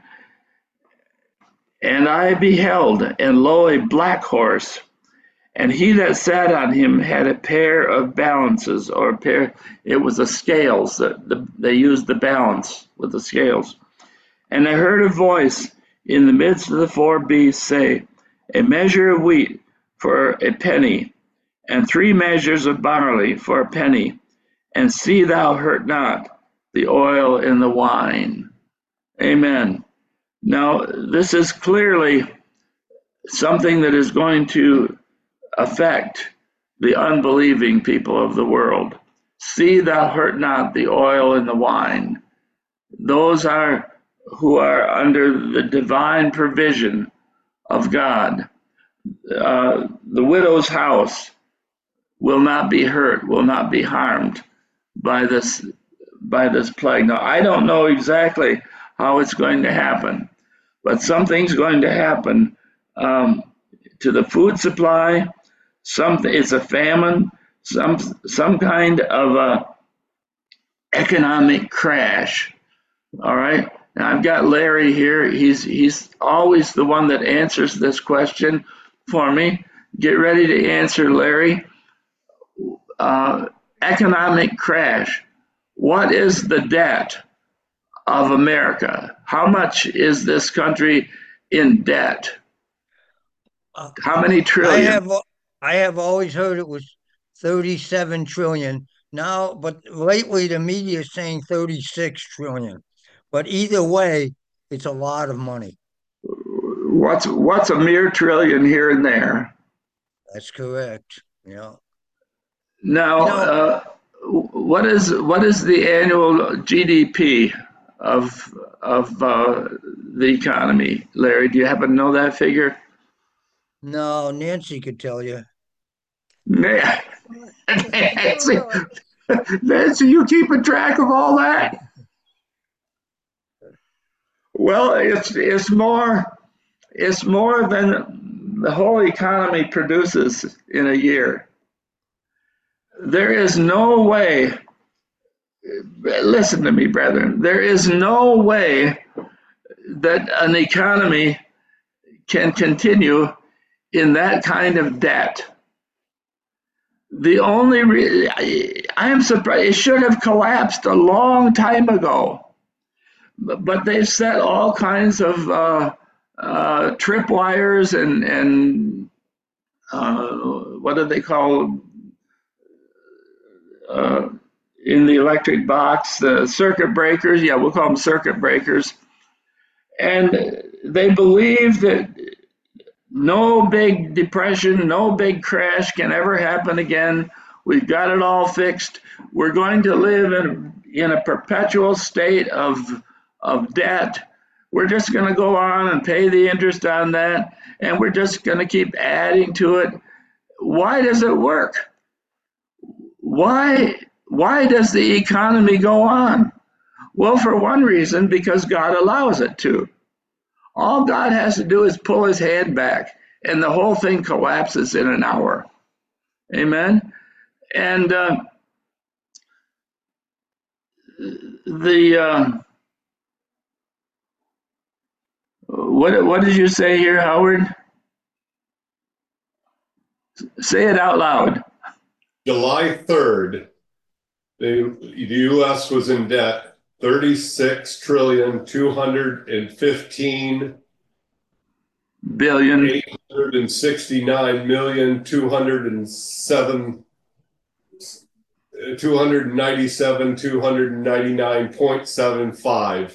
And I beheld, and lo, a black horse, and he that sat on him had a pair of balances, or a pair, it was the scales, that the, they used the balance with the scales. And I heard a voice in the midst of the four beasts say, "A measure of wheat for a penny, and three measures of barley for a penny, and see thou hurt not the oil and the wine." Amen. Now, this is clearly something that is going to affect the unbelieving people of the world. See thou hurt not the oil and the wine. Those are who are under the divine provision of God. Uh, the widow's house will not be hurt, will not be harmed by this by this plague. Now, I don't know exactly how it's going to happen, but something's going to happen um, to the food supply. Some it's a famine, some some kind of a economic crash. All right. Now I've got Larry here. He's he's always the one that answers this question for me. Get ready to answer, Larry. Uh, economic crash. What is the debt of America? How much is this country in debt? How many trillion? I have I have always heard it was thirty-seven trillion. Now, but lately the media is saying thirty-six trillion. But either way, it's a lot of money. What's what's a mere trillion here and there? That's correct. Yeah. Now, You know, uh, what is what is the annual G D P of of uh, the economy, Larry? Do you happen to know that figure? no, Nancy could tell you. Man, Nancy, Nancy, you keeping track of all that? Well, it's it's more it's more than the whole economy produces in a year. There is no way, listen to me, brethren, there is no way that an economy can continue in that kind of debt. The only re- I, I am surprised, it should have collapsed a long time ago. But, but they've set all kinds of uh, uh, tripwires and, and uh, what do they call uh, in the electric box, the circuit breakers. Yeah, we'll call them circuit breakers. And they believe that no big depression, no big crash can ever happen again. We've got it all fixed. We're going to live in, in a perpetual state of, of debt. We're just going to go on and pay the interest on that, and we're just going to keep adding to it. Why does it work? Why, why does the economy go on? Well, for one reason, because God allows it to. All God has to do is pull his hand back, and the whole thing collapses in an hour. Amen? And uh, the, uh, what, what did you say here, Howard? Say it out loud. July third, the, the U S was in debt thirty-six trillion, two hundred fifteen Billion. eight hundred sixty-nine million, two hundred seven, two hundred ninety-seven, two hundred ninety-nine point seven five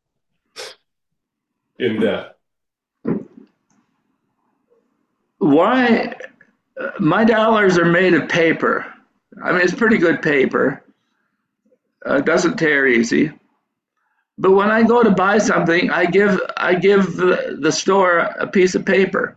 in debt. Why? Uh, my dollars are made of paper. I mean, it's pretty good paper. Uh, it doesn't tear easy. But when I go to buy something, I give I give the, the store a piece of paper.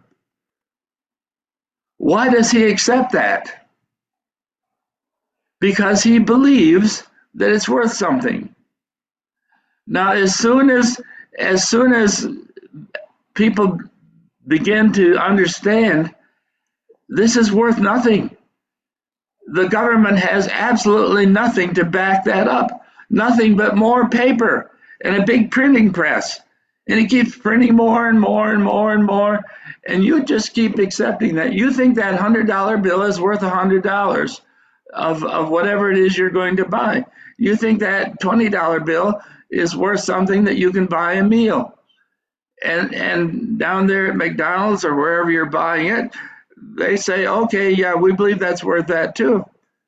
Why does he accept that? Because he believes that it's worth something. Now, as soon as as soon as people begin to understand this is worth nothing, the government has absolutely nothing to back that up. Nothing but more paper and a big printing press. And it keeps printing more and more and more and more. And you just keep accepting that. You think that one hundred dollar bill is worth one hundred dollars of, of whatever it is you're going to buy. You think that twenty dollar bill is worth something that you can buy a meal. And, and down there at McDonald's or wherever you're buying it, they say, okay, yeah, we believe that's worth that too.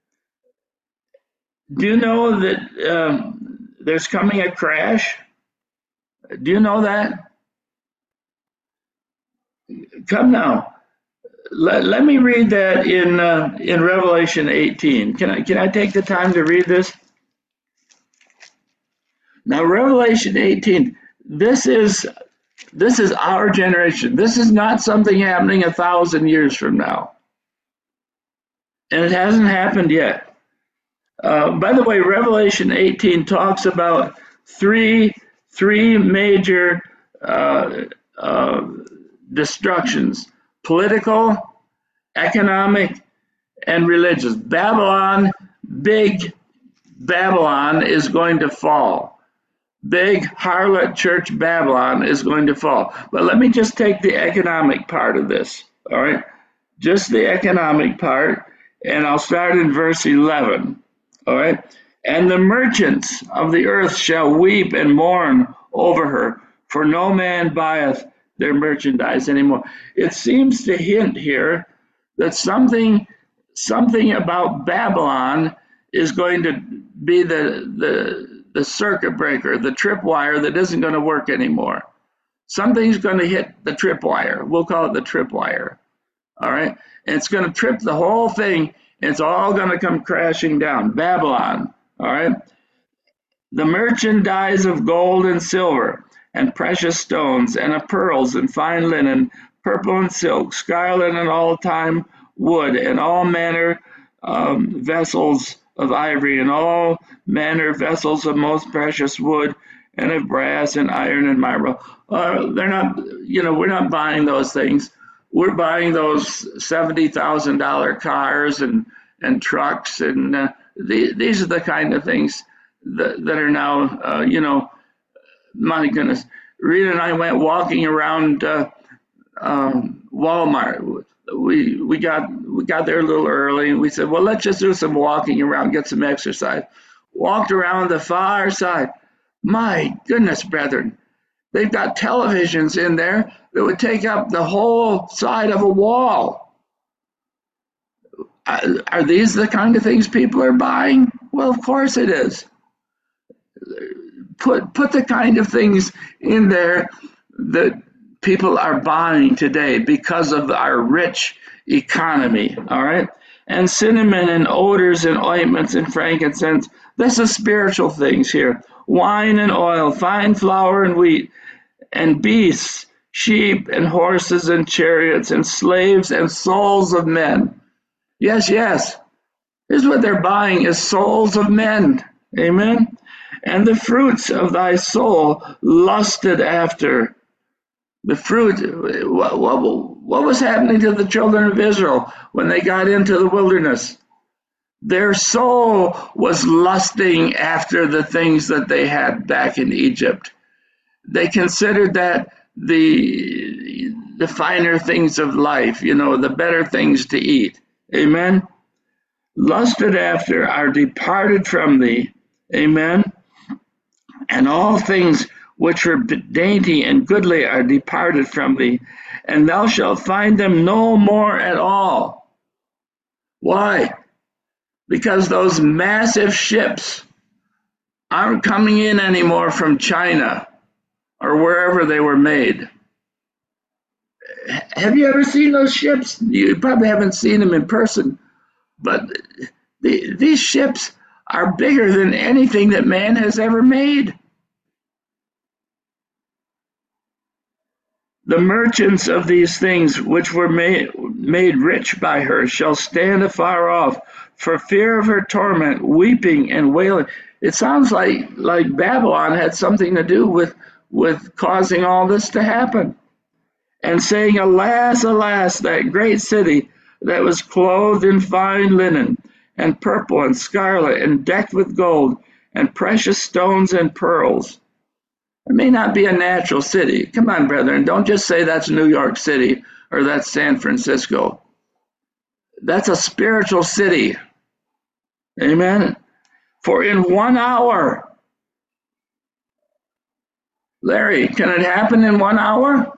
Do you know that um, there's coming a crash? Do you know that? Come now. Let, let me read that in uh, in Revelation eighteen. Can I can I take the time to read this? Now, Revelation eighteen. This is this is our generation. This is not something happening a thousand years from now, and it hasn't happened yet. Uh, by the way, Revelation eighteen talks about three three major uh, uh, destructions: political, economic, and religious. Babylon, big Babylon is going to fall. Big harlot church Babylon is going to fall. But let me just take the economic part of this, all right? Just the economic part, and I'll start in verse eleven, all right? And the merchants of the earth shall weep and mourn over her, for no man buyeth their merchandise anymore. It seems to hint here that something something about Babylon is going to be the the the circuit breaker, the tripwire that isn't going to work anymore. Something's going to hit the tripwire. We'll call it the tripwire. All right? And it's going to trip the whole thing. And it's all going to come crashing down. Babylon. All right? The merchandise of gold and silver and precious stones and of pearls and fine linen, purple and silk, scarlet and all-time wood, and all manner um, vessels of ivory, and all manner vessels of most precious wood, and of brass and iron and marble. Uh, they're not, you know, we're not buying those things. We're buying those seventy thousand dollar cars and and trucks, and uh, the, these are the kind of things that, that are now, uh, you know, my goodness. Rita and I went walking around uh, um, Walmart. We we got we got there a little early, and we said, well, let's just do some walking around, get some exercise. Walked around the far side. My goodness, brethren, they've got televisions in there that would take up the whole side of a wall. Are, are these the kind of things people are buying? Well, of course it is. Put put the kind of things in there that people are buying today because of our rich economy, all right? And cinnamon and odors and ointments and frankincense, this is spiritual things here. Wine and oil, fine flour and wheat, and beasts, sheep and horses and chariots and slaves and souls of men. Yes, yes. Here's what they're buying is souls of men. Amen. And the fruits of thy soul lusted after. The fruit, what, what, what was happening to the children of Israel when they got into the wilderness? Their soul was lusting after the things that they had back in Egypt. They considered that the the finer things of life, you know, the better things to eat. Amen. Lusted after are departed from thee. Amen. And all things which were dainty and goodly are departed from thee, and thou shalt find them no more at all. Why? Because those massive ships aren't coming in anymore from China or wherever they were made. Have you ever seen those ships? You probably haven't seen them in person, but the, these ships are bigger than anything that man has ever made. The merchants of these things which were made, made rich by her shall stand afar off for fear of her torment, weeping and wailing. It sounds like, like Babylon had something to do with, with causing all this to happen. And saying, alas, alas, that great city that was clothed in fine linen and purple and scarlet and decked with gold and precious stones and pearls. It may not be a natural city. Come on, brethren, don't just say that's New York City or that's San Francisco. That's a spiritual city. Amen. For in one hour, Larry, can it happen in one hour?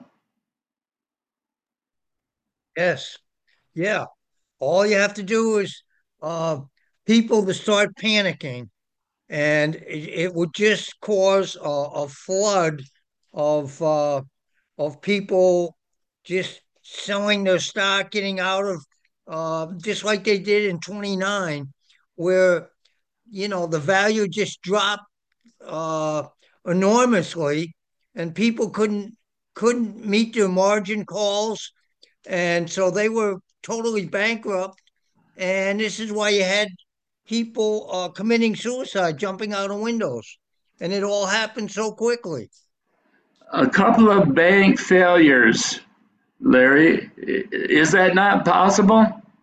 Yes. Yeah. All you have to do is uh, people to start panicking, and it, it would just cause a, a flood of uh, of people just selling their stock, getting out of uh, just like they did in twenty-nine, where you know the value just dropped uh, enormously, and people couldn't couldn't meet their margin calls, and so they were totally bankrupt. And this is why you had people uh, committing suicide, jumping out of windows, and it all happened so quickly. A couple of bank failures, Larry. Is that not possible?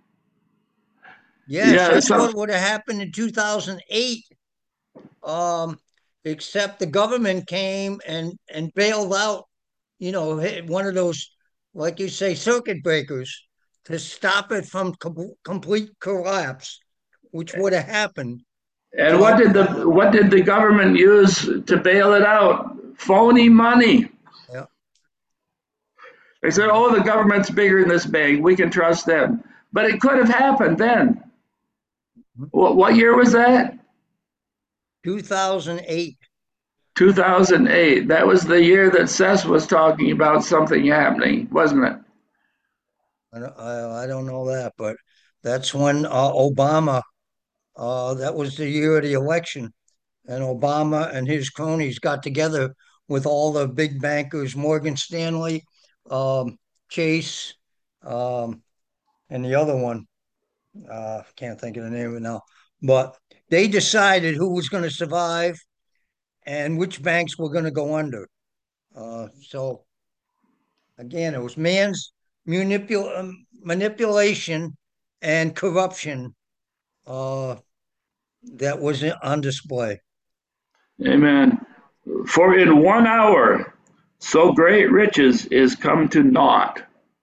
Yes, Yeah, that's so what would have happened in two thousand eight. Um, except the government came and and bailed out, you know, one of those, like you say, circuit breakers to stop it from com- complete collapse, which would have happened. and what But did the uh, what did the government use to bail it out? Phony money. yeah, They said, yeah, "Oh, the government's bigger than this bank. We can trust them." But it could have happened then. What, what year was that? two thousand eight. two thousand eight. That was the year that Seth was talking about something happening, wasn't it? I don't, I, I don't know that, but that's when uh, Obama. Uh, that was the year of the election, and Obama and his cronies got together with all the big bankers, Morgan Stanley, um, Chase, um, and the other one. Uh, can't think of the name of it now. But they decided who was going to survive, and which banks were going to go under. Uh, so again, it was man's manipul- um, manipulation and corruption uh, that was on display. Amen. For in one hour, so great riches is come to naught.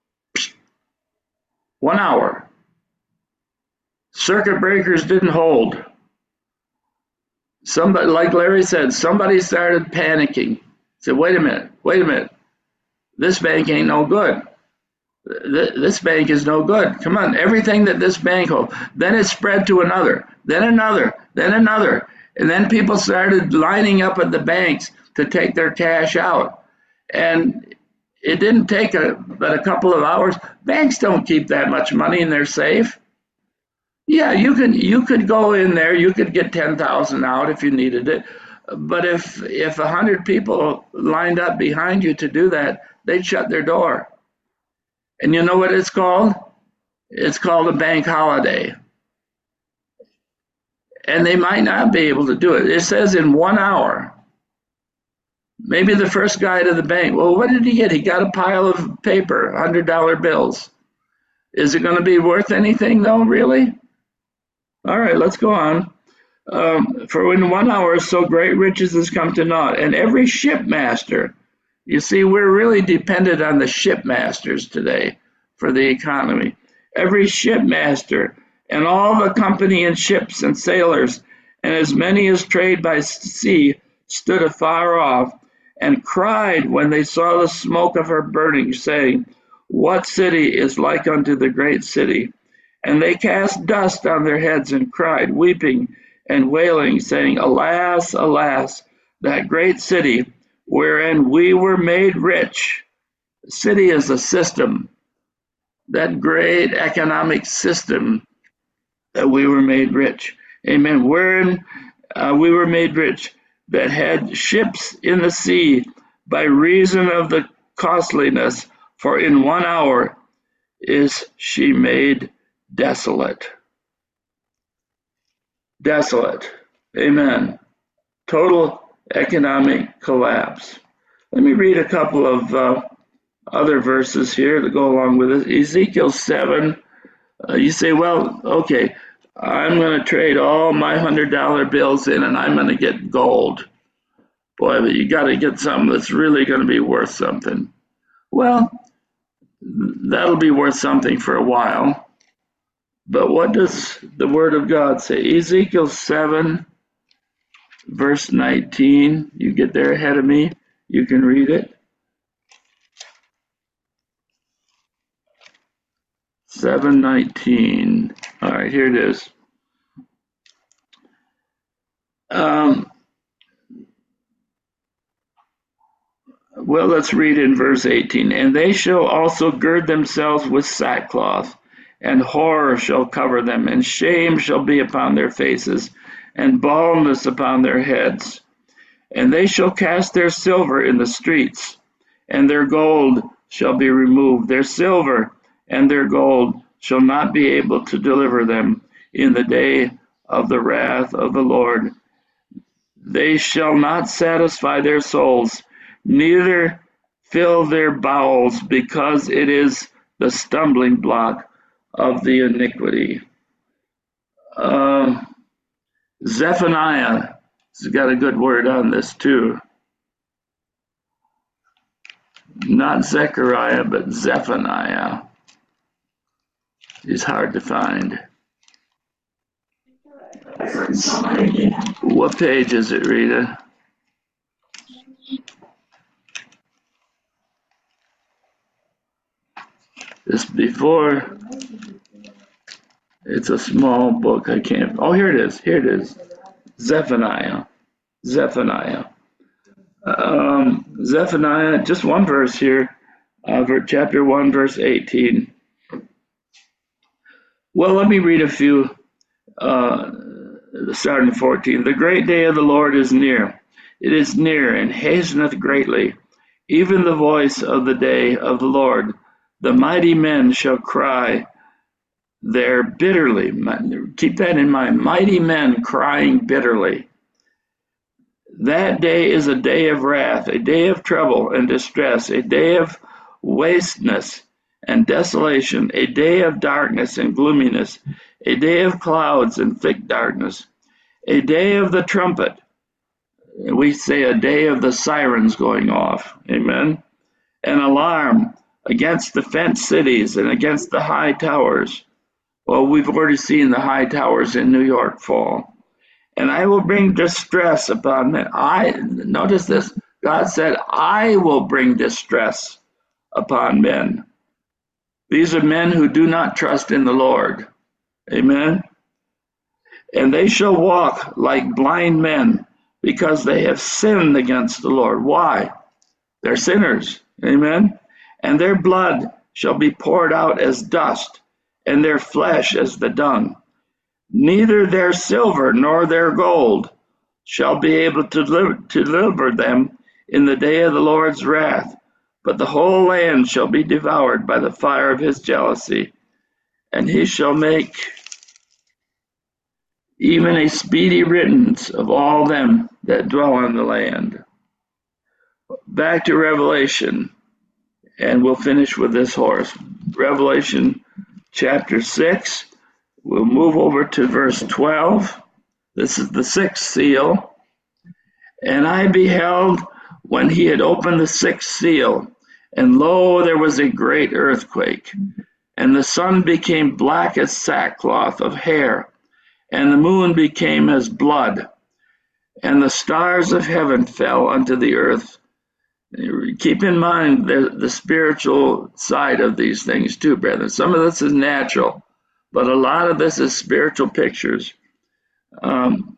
One hour. Circuit breakers didn't hold. Somebody, like Larry said, somebody started panicking. Said, wait a minute, wait a minute. This bank ain't no good. This bank is no good. Come on, everything that this bank holds. Then it spread to another, then another, then another. And then people started lining up at the banks to take their cash out. And it didn't take a, but a couple of hours. Banks don't keep that much money in their safe. Yeah, you can you could go in there, you could get ten thousand out if you needed it. But if if a hundred people lined up behind you to do that, they'd shut their door. And you know what it's called? It's called a bank holiday. And they might not be able to do it. It says in one hour. Maybe the first guy to the bank, well, what did he get? He got a pile of paper, one hundred dollar bills. Is it going to be worth anything though, really? All right, let's go on. Um, for in one hour, so great riches has come to naught. And every shipmaster, you see, we're really dependent on the shipmasters today for the economy. Every shipmaster and all the company and ships and sailors, and as many as trade by sea, stood afar off and cried when they saw the smoke of her burning, saying, what city is like unto the great city? And they cast dust on their heads and cried, weeping and wailing, saying, alas, alas, that great city wherein we were made rich. City is a system, that great economic system that we were made rich. Amen. Wherein uh, we were made rich, that had ships in the sea by reason of the costliness, for in one hour is she made desolate. Desolate. Amen. Total economic collapse. Let me read a couple of uh, other verses here to go along with it. Ezekiel seven, uh, you say, well, okay, I'm going to trade all my one hundred dollar bills in and I'm going to get gold. Boy, but you got to get something that's really going to be worth something. Well, that'll be worth something for a while. But what does the Word of God say? Ezekiel seven, verse nineteen. You get there ahead of me. You can read it. seven nineteen. All right, here it is. Um, well, let's read in verse eighteen. And they shall also gird themselves with sackcloth, and horror shall cover them, and shame shall be upon their faces, and baldness upon their heads. And they shall cast their silver in the streets, and their gold shall be removed. Their silver and their gold shall not be able to deliver them in the day of the wrath of the Lord. They shall not satisfy their souls, neither fill their bowels, because it is the stumbling block of the iniquity. Uh, Zephaniah has got a good word on this too. Not Zechariah, but Zephaniah. He's hard to find. What page is it, Rita? This before. It's a small book. I can't. Oh, here it is. Here it is. Zephaniah. Zephaniah. Um, Zephaniah, just one verse here. Uh, for chapter one, verse eighteen. Well, let me read a few. Uh, starting at fourteen. The great day of the Lord is near. It is near and hasteneth greatly. Even the voice of the day of the Lord. The mighty men shall cry there bitterly. Keep that in mind. Mighty men crying bitterly. That day is a day of wrath, a day of trouble and distress, a day of wasteness and desolation, a day of darkness and gloominess, a day of clouds and thick darkness, a day of the trumpet. We say a day of the sirens going off. Amen. An alarm against the fenced cities and against the high towers. Well, we've already seen the high towers in New York fall. And I will bring distress upon men. I notice this. God said, I will bring distress upon men. These are men who do not trust in the Lord. Amen. And they shall walk like blind men because they have sinned against the Lord. Why? They're sinners. Amen. And their blood shall be poured out as dust, and their flesh as the dung. Neither their silver nor their gold shall be able to deliver, to deliver them in the day of the Lord's wrath, but the whole land shall be devoured by the fire of his jealousy, and he shall make even a speedy riddance of all them that dwell on the land. Back to Revelation, and we'll finish with this horse. Revelation chapter six. We'll move over to verse twelve. This is the sixth seal. And I beheld when he had opened the sixth seal, and lo, there was a great earthquake, and the sun became black as sackcloth of hair, and the moon became as blood, and the stars of heaven fell unto the earth. Keep in mind the, the spiritual side of these things too, brethren. Some of this is natural, but a lot of this is spiritual pictures. Um,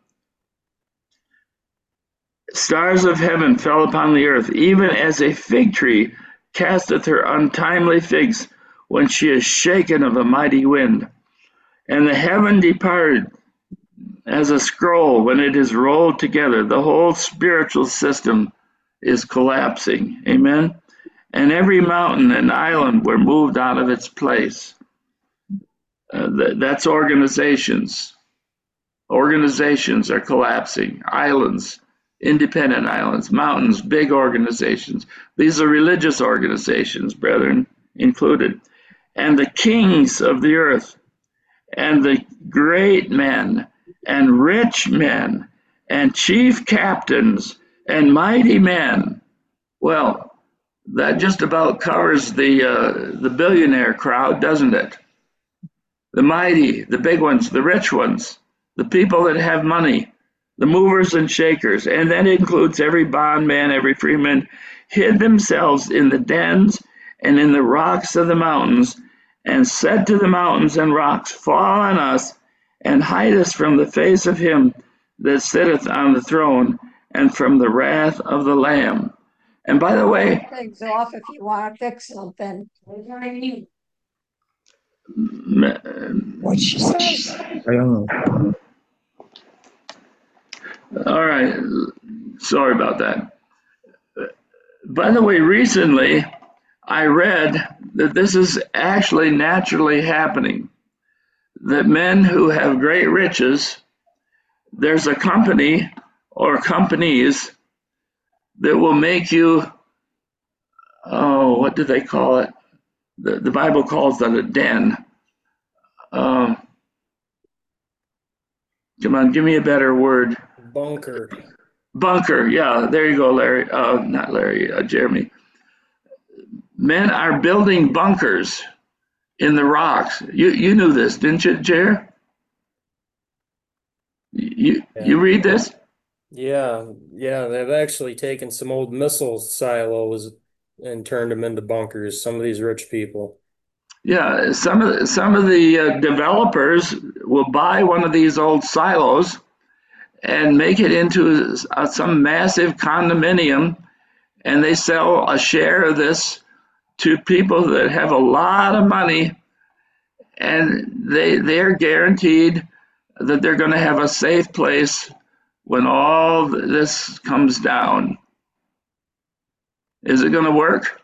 stars of heaven fell upon the earth, even as a fig tree casteth her untimely figs when she is shaken of a mighty wind. And the heaven departed as a scroll when it is rolled together. The whole spiritual system is collapsing. Amen. And every mountain and island were moved out of its place. Uh, th- that's organizations. Organizations are collapsing. Islands, independent islands, mountains, big organizations. These are religious organizations, brethren, included. And the kings of the earth, and the great men, and rich men, and chief captains, and mighty men. Well, that just about covers the uh, the billionaire crowd, doesn't it? The mighty, the big ones, the rich ones, the people that have money, the movers and shakers, and that includes every bondman, every freeman, hid themselves in the dens and in the rocks of the mountains, and said to the mountains and rocks, fall on us, and hide us from the face of him that sitteth on the throne, and from the wrath of the Lamb. And by the way, things off if you want to fix something. What she says? I don't know. All right, sorry about that. By the way, recently I read that this is actually naturally happening, that men who have great riches, there's a company or companies that will make you, oh, what do they call it? The, the Bible calls that a den. Um, come on, give me a better word. Bunker. Bunker, yeah, there you go, Larry. Uh, not Larry, uh, Jeremy. Men are building bunkers in the rocks. You you knew this, didn't you, Jer? You Yeah. you read this? Yeah, yeah, they've actually taken some old missile silos and turned them into bunkers, some of these rich people. Yeah, some of the, some of the uh, developers will buy one of these old silos and make it into uh, some massive condominium, and they sell a share of this to people that have a lot of money, and they they're guaranteed that they're going to have a safe place when all this comes down. Is it going to work?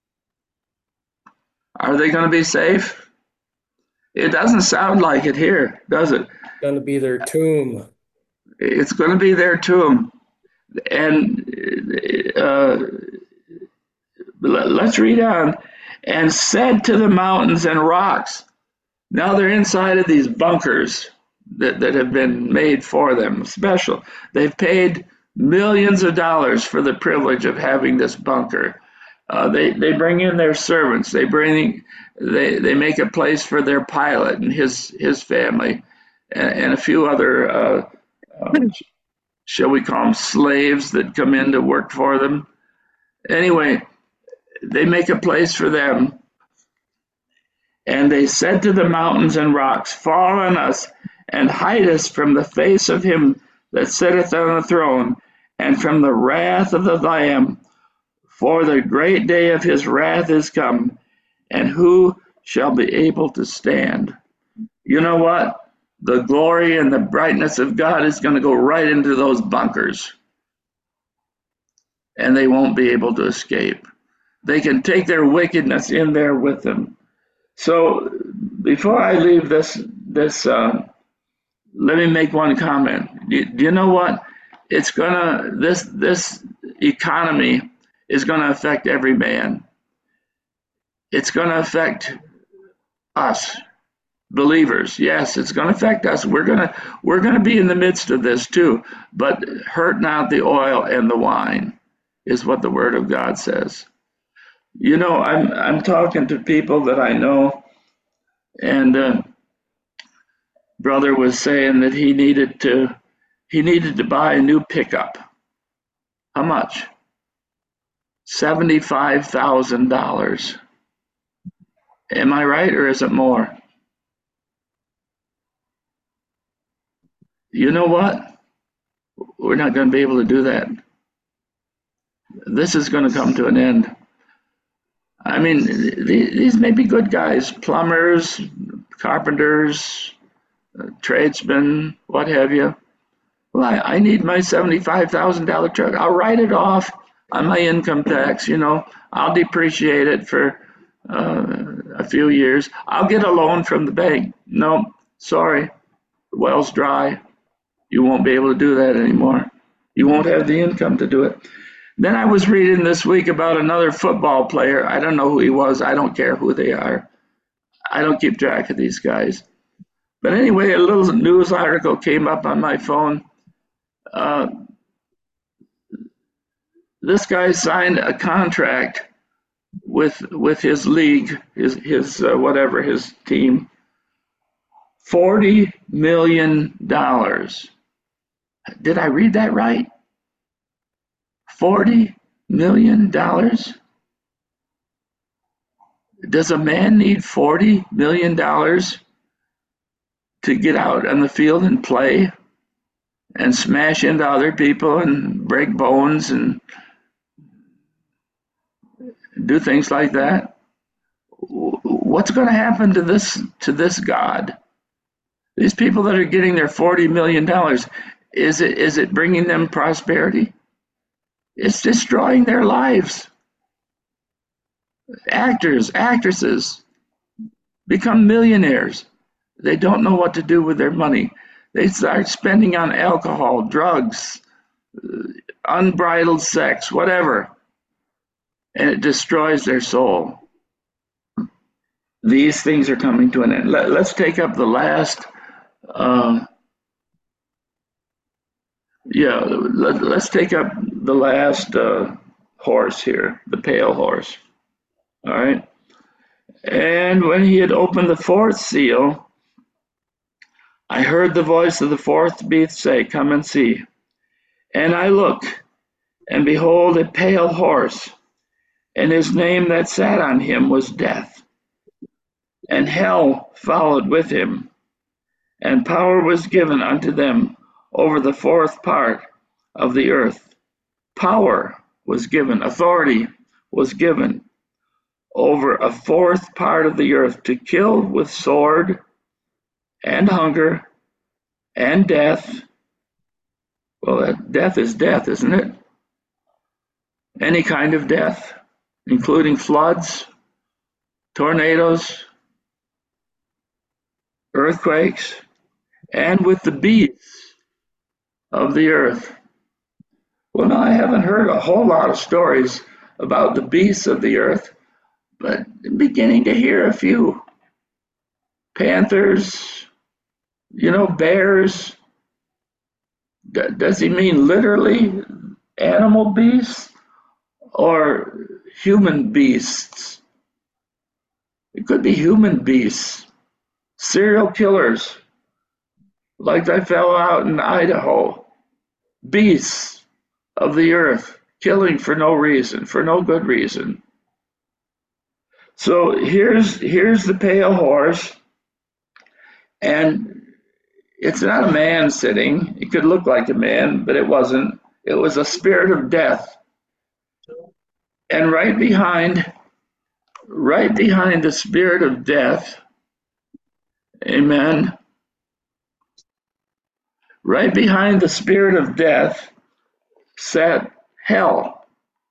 Are they going to be safe? It doesn't sound like it here, does it? Going to be their tomb. It's going to be their tomb. And uh, let's read on. And said to the mountains and rocks. Now they're inside of these bunkers that, that have been made for them, special. They've paid millions of dollars for the privilege of having this bunker. Uh, they, they bring in their servants. They bring they, they make a place for their pilot and his his family, and, and a few other uh, uh, shall we call them slaves that come in to work for them. Anyway, they make a place for them. And they said to the mountains and rocks, fall on us and hide us from the face of him that sitteth on the throne and from the wrath of the Lamb. For the great day of his wrath is come, and who shall be able to stand? You know what? The glory and the brightness of God is going to go right into those bunkers, and they won't be able to escape. They can take their wickedness in there with them. So before I leave this, this uh, let me make one comment. Do, do you know what? It's gonna this this economy is gonna affect every man. It's gonna affect us, believers. Yes, it's gonna affect us. We're gonna we're gonna be in the midst of this too. But hurt not the oil and the wine, is what the Word of God says. You know, I'm I'm talking to people that I know, and uh, brother was saying that he needed to he needed to buy a new pickup. How much? Seventy-five thousand dollars. Am I right, or is it more? You know what? We're not going to be able to do that. This is going to come to an end. I mean, these may be good guys, plumbers, carpenters, uh, tradesmen, what have you. Well, I, I need my seventy-five thousand dollar truck. I'll write it off on my income tax, you know. I'll depreciate it for uh, a few years. I'll get a loan from the bank. No, sorry, the well's dry. You won't be able to do that anymore. You won't have the income to do it. Then I was reading this week about another football player. I don't know who he was. I don't care who they are. I don't keep track of these guys. But anyway, a little news article came up on my phone. Uh, this guy signed a contract with with his league, his his uh, whatever his team, forty million dollars. Did I read that right? Forty million dollars. Does a man need forty million dollars to get out on the field and play and smash into other people and break bones and do things like that? What's going to happen to this to this God? These people that are getting their forty million dollars, is it is it bringing them prosperity? It's destroying their lives. Actors, actresses become millionaires. They don't know what to do with their money. They start spending on alcohol, drugs, unbridled sex, whatever, and it destroys their soul. These things are coming to an end. Let, let's take up the last, uh, yeah, let, let's take up the last uh, horse here, the pale horse. All right. And when he had opened the fourth seal, I heard the voice of the fourth beast say, come and see. And I looked, and behold, a pale horse, and his name that sat on him was Death. And hell followed with him, and power was given unto them over the fourth part of the earth. Power was given, authority was given over a fourth part of the earth to kill with sword and hunger and death. Well, that death is death, isn't it? Any kind of death, including floods, tornadoes, earthquakes, and with the beasts of the earth. Well, now I haven't heard a whole lot of stories about the beasts of the earth, but I'm beginning to hear a few. Panthers, you know, bears. D- does he mean literally animal beasts or human beasts? It could be human beasts, serial killers, like that fellow out in Idaho, beasts of the earth, killing for no reason, for no good reason. So here's here's the pale horse, and it's not a man sitting. It could look like a man, but it wasn't. It was a spirit of death. And right behind, right behind the spirit of death, amen, right behind the spirit of death sat hell.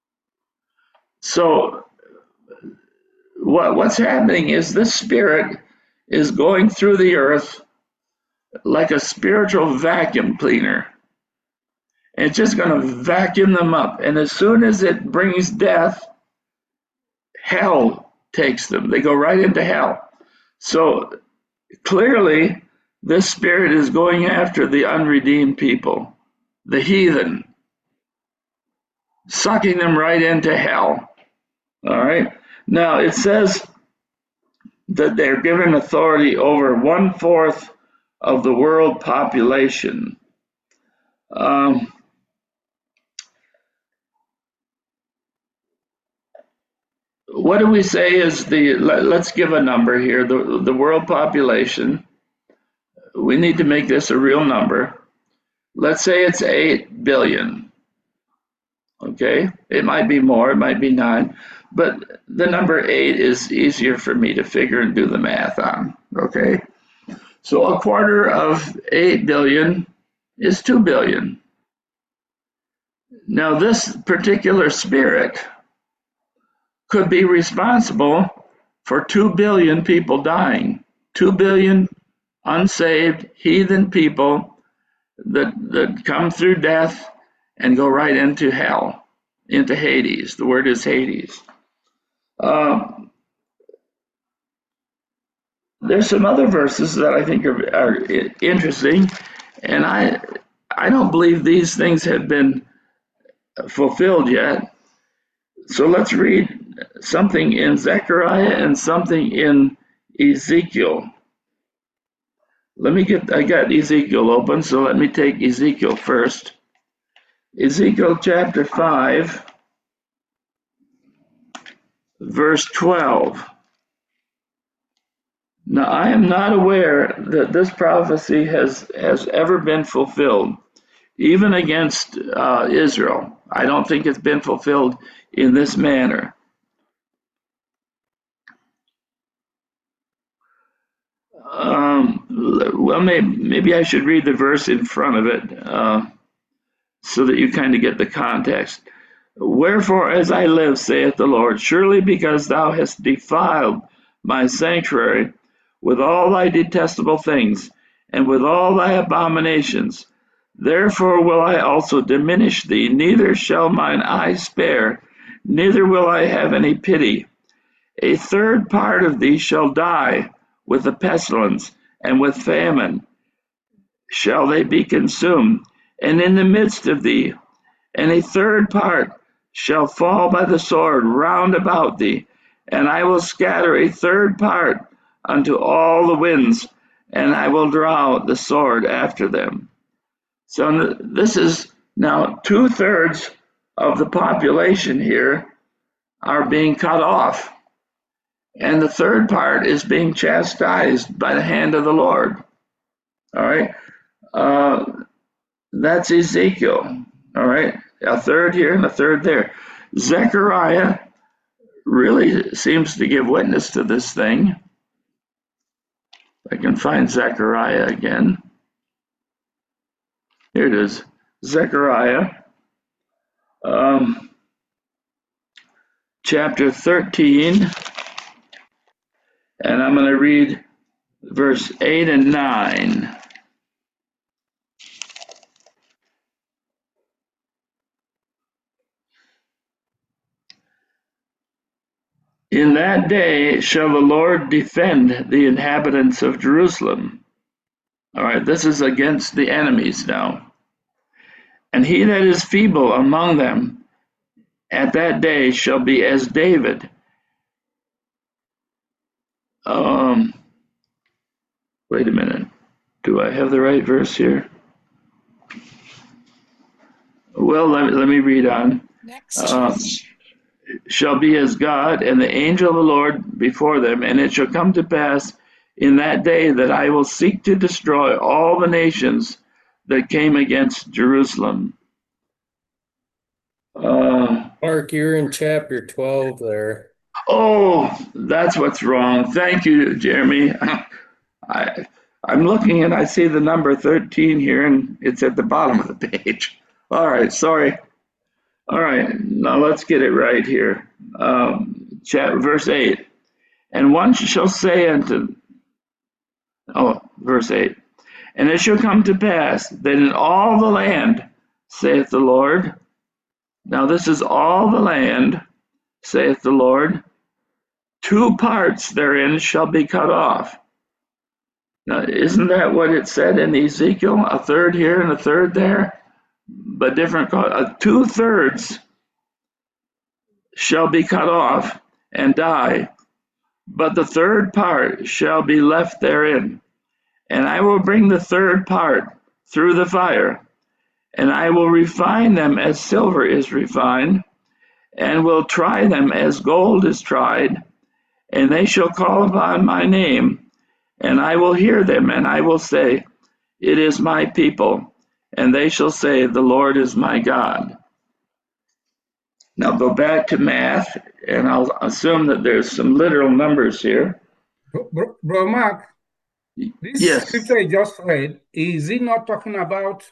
So what, what's happening is this spirit is going through the earth like a spiritual vacuum cleaner. And it's just going to vacuum them up. And as soon as it brings death, hell takes them. They go right into hell. So clearly, this spirit is going after the unredeemed people, the heathen, sucking them right into hell. All right. Now it says that they're given authority over one fourth of the world population. Um, what do we say is the, let, let's give a number here, the, the world population. We need to make this a real number. Let's say it's eight billion. Okay, it might be more, it might be nine, but the number eight is easier for me to figure and do the math on. Okay, so a quarter of eight billion is two billion. Now, this particular spirit could be responsible for two billion people dying, two billion unsaved heathen people that, that come through death and go right into hell, into Hades. The word is Hades. Um, there's some other verses that I think are, are interesting, and I I don't believe these things have been fulfilled yet. So let's read something in Zechariah and something in Ezekiel. Let me get, I got Ezekiel open, so let me take Ezekiel first. Ezekiel chapter five, verse twelve. Now, I am not aware that this prophecy has, has ever been fulfilled, even against uh, Israel. I don't think it's been fulfilled in this manner. Um, well, maybe, maybe I should read the verse in front of it uh, so that you kind of get the context. Wherefore, as I live, saith the Lord, surely because thou hast defiled my sanctuary with all thy detestable things, and with all thy abominations, therefore will I also diminish thee, neither shall mine eye spare, neither will I have any pity. A third part of thee shall die with the pestilence, and with famine shall they be consumed, and in the midst of thee, and a third part shall fall by the sword round about thee, and I will scatter a third part unto all the winds, and I will draw out the sword after them. So this is now two thirds of the population here are being cut off, and the third part is being chastised by the hand of the Lord. All right, uh, that's Ezekiel. All right, a third here and a third there. Zechariah really seems to give witness to this thing. I can find Zechariah again. Here it is, Zechariah, um, chapter thirteen, and I'm going to read verse eight and nine. In that day shall the Lord defend the inhabitants of Jerusalem. All right, this is against the enemies now. And he that is feeble among them at that day shall be as David. Um, wait a minute. Do I have the right verse here? Well, let, let me read on. Next. Um, shall be as God, and the angel of the Lord before them. And it shall come to pass in that day that I will seek to destroy all the nations that came against Jerusalem. Uh, Mark, you're in chapter twelve there. oh, that's what's wrong. Thank you, Jeremy. I, I'm looking and I see the number thirteen here, and it's at the bottom of the page. All right, sorry. All right, now let's get it right here. Um, chat, verse eight. And one shall say unto, oh, verse eight. And it shall come to pass that in all the land, saith the Lord. Now this is all the land, saith the Lord. Two parts therein shall be cut off. Now, isn't that what it said in Ezekiel? A third here and a third there, but different. Uh, two thirds shall be cut off and die, but the third part shall be left therein. And I will bring the third part through the fire, and I will refine them as silver is refined, and will try them as gold is tried, and they shall call upon my name, and I will hear them, and I will say, it is my people, and they shall say, the Lord is my God. Now go back to math, and I'll assume that there's some literal numbers here. Bro, bro Mark, this yes. scripture I just read, is it not talking about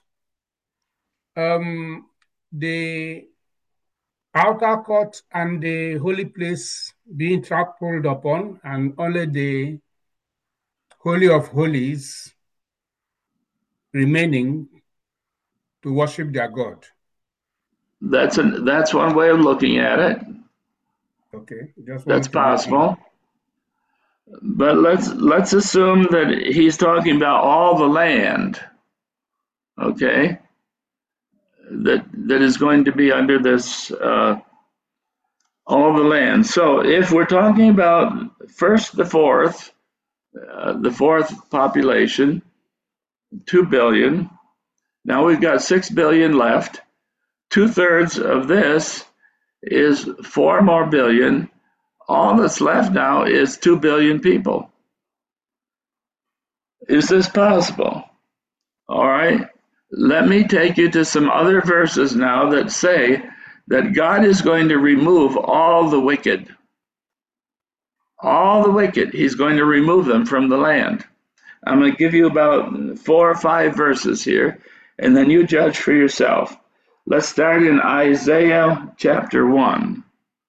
um, the outer court and the holy place being trampled upon, and only the Holy of Holies remaining to worship their God? That's an that's one way of looking at it. Okay, just that's to possible. But let's let's assume that he's talking about all the land. Okay, that that is going to be under this uh, all the land. So if we're talking about first the fourth, uh, the fourth population, two billion. Now we've got six billion left. Two thirds of this is four more billion. All that's left now is two billion people. Is this possible? All right. Let me take you to some other verses now that say that God is going to remove all the wicked. All the wicked, he's going to remove them from the land. I'm going to give you about four or five verses here, and then you judge for yourself. Let's start in Isaiah chapter one.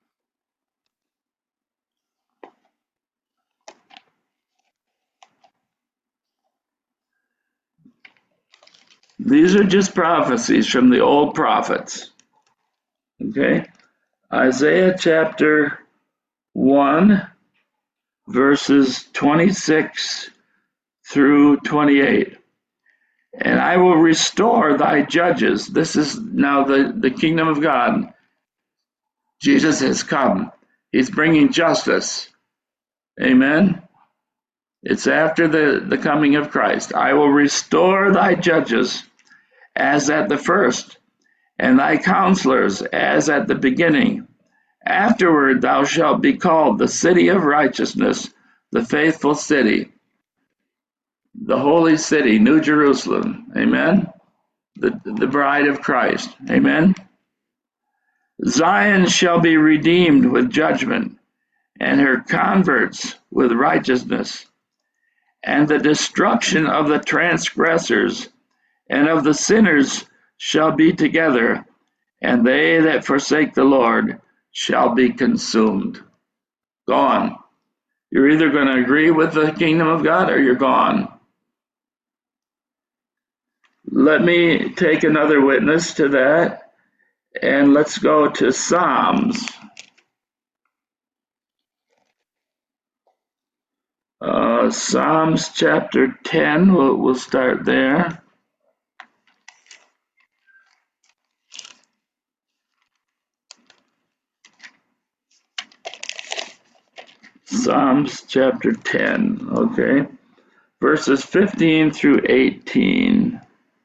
These are just prophecies from the old prophets. Okay? Isaiah chapter one, verses twenty-six through twenty-eight. And I will restore thy judges. This is now the, the kingdom of God. Jesus has come. He's bringing justice. Amen. It's after the, the coming of Christ. I will restore thy judges as at the first, and thy counselors as at the beginning. Afterward thou shalt be called the city of righteousness, the faithful city, the holy city, New Jerusalem. Amen. The, the bride of Christ. Amen. Zion shall be redeemed with judgment, and her converts with righteousness. And the destruction of the transgressors and of the sinners shall be together, and they that forsake the Lord shall be consumed. Gone. You're either going to agree with the kingdom of God or you're gone. Let me take another witness to that, and let's go to Psalms. Uh, Psalms chapter ten, we'll, we'll start there. Psalms chapter ten, okay. Verses fifteen through eighteen.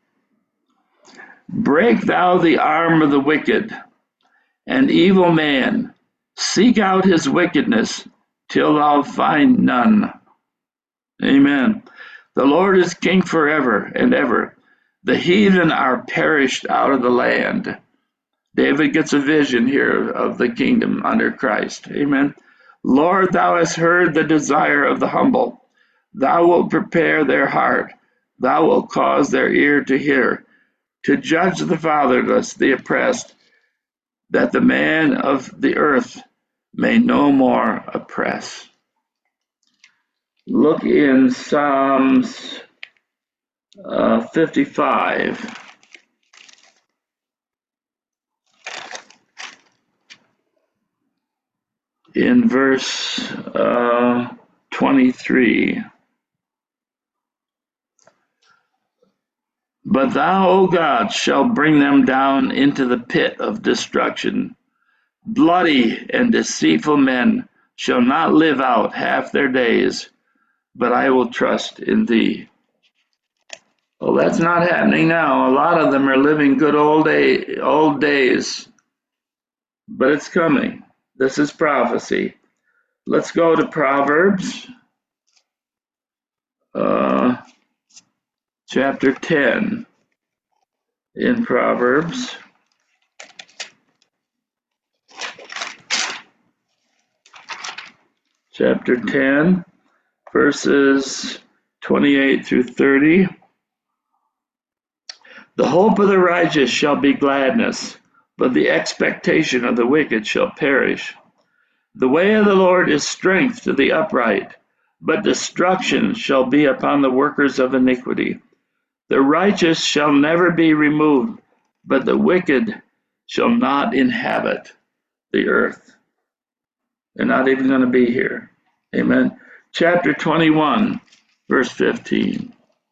Break thou the arm of the wicked, and evil man. Seek out his wickedness till thou find none. Amen. The Lord is king forever and ever. The heathen are perished out of the land. David gets a vision here of the kingdom under Christ. Amen. Lord, thou hast heard the desire of the humble. Thou wilt prepare their heart. Thou wilt cause their ear to hear, to judge the fatherless, the oppressed, that the man of the earth may no more oppress. Look in Psalms uh, fifty-five. In verse uh, twenty-three. But thou, O God, shalt bring them down into the pit of destruction. Bloody and deceitful men shall not live out half their days, but I will trust in thee. Well, that's not happening now. A lot of them are living good old, day, old days, but it's coming. This is prophecy. Let's go to Proverbs, uh, chapter ten in Proverbs. Chapter ten, verses twenty-eight through thirty. The hope of the righteous shall be gladness, but the expectation of the wicked shall perish. The way of the Lord is strength to the upright, but destruction shall be upon the workers of iniquity. The righteous shall never be removed, but the wicked shall not inhabit the earth. They're not even going to be here. Amen. Chapter twenty-one, verse fifteen.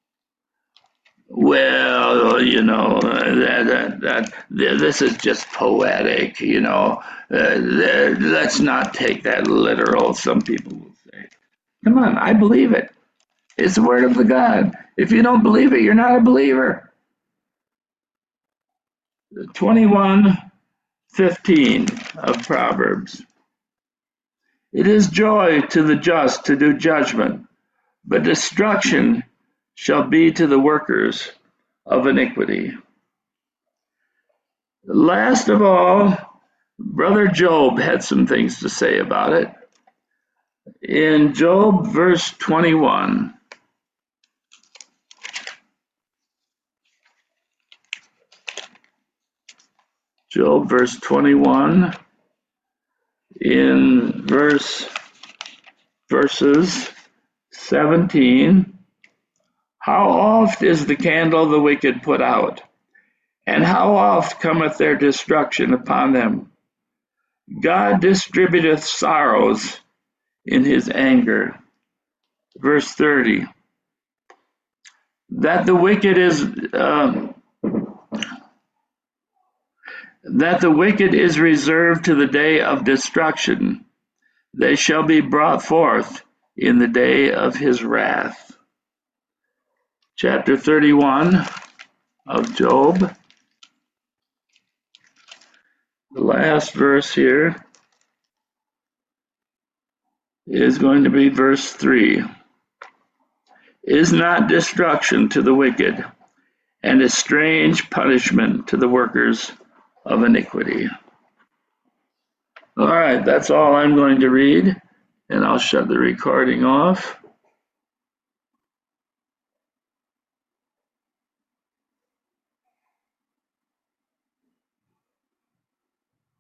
Well, you know, that, that, that this is just poetic, you know. Uh, let's not take that literal, some people will say. Come on, I believe it. It's the word of the God. If you don't believe it, you're not a believer. twenty-one fifteen of Proverbs. It is joy to the just to do judgment, but destruction shall be to the workers of iniquity. Last of all, Brother Job had some things to say about it. In Job, verse twenty-one, Job, verse twenty-one, in verse verses seventeen, how oft is the candle of the wicked put out, and how oft cometh their destruction upon them? God distributeth sorrows in his anger. Verse thirty, that the wicked is uh, that the wicked is reserved to the day of destruction. They shall be brought forth in the day of his wrath. Chapter thirty-one of Job. The last verse here is going to be verse three. Is not destruction to the wicked, and a strange punishment to the workers of iniquity. All right, that's all I'm going to read, and I'll shut the recording off.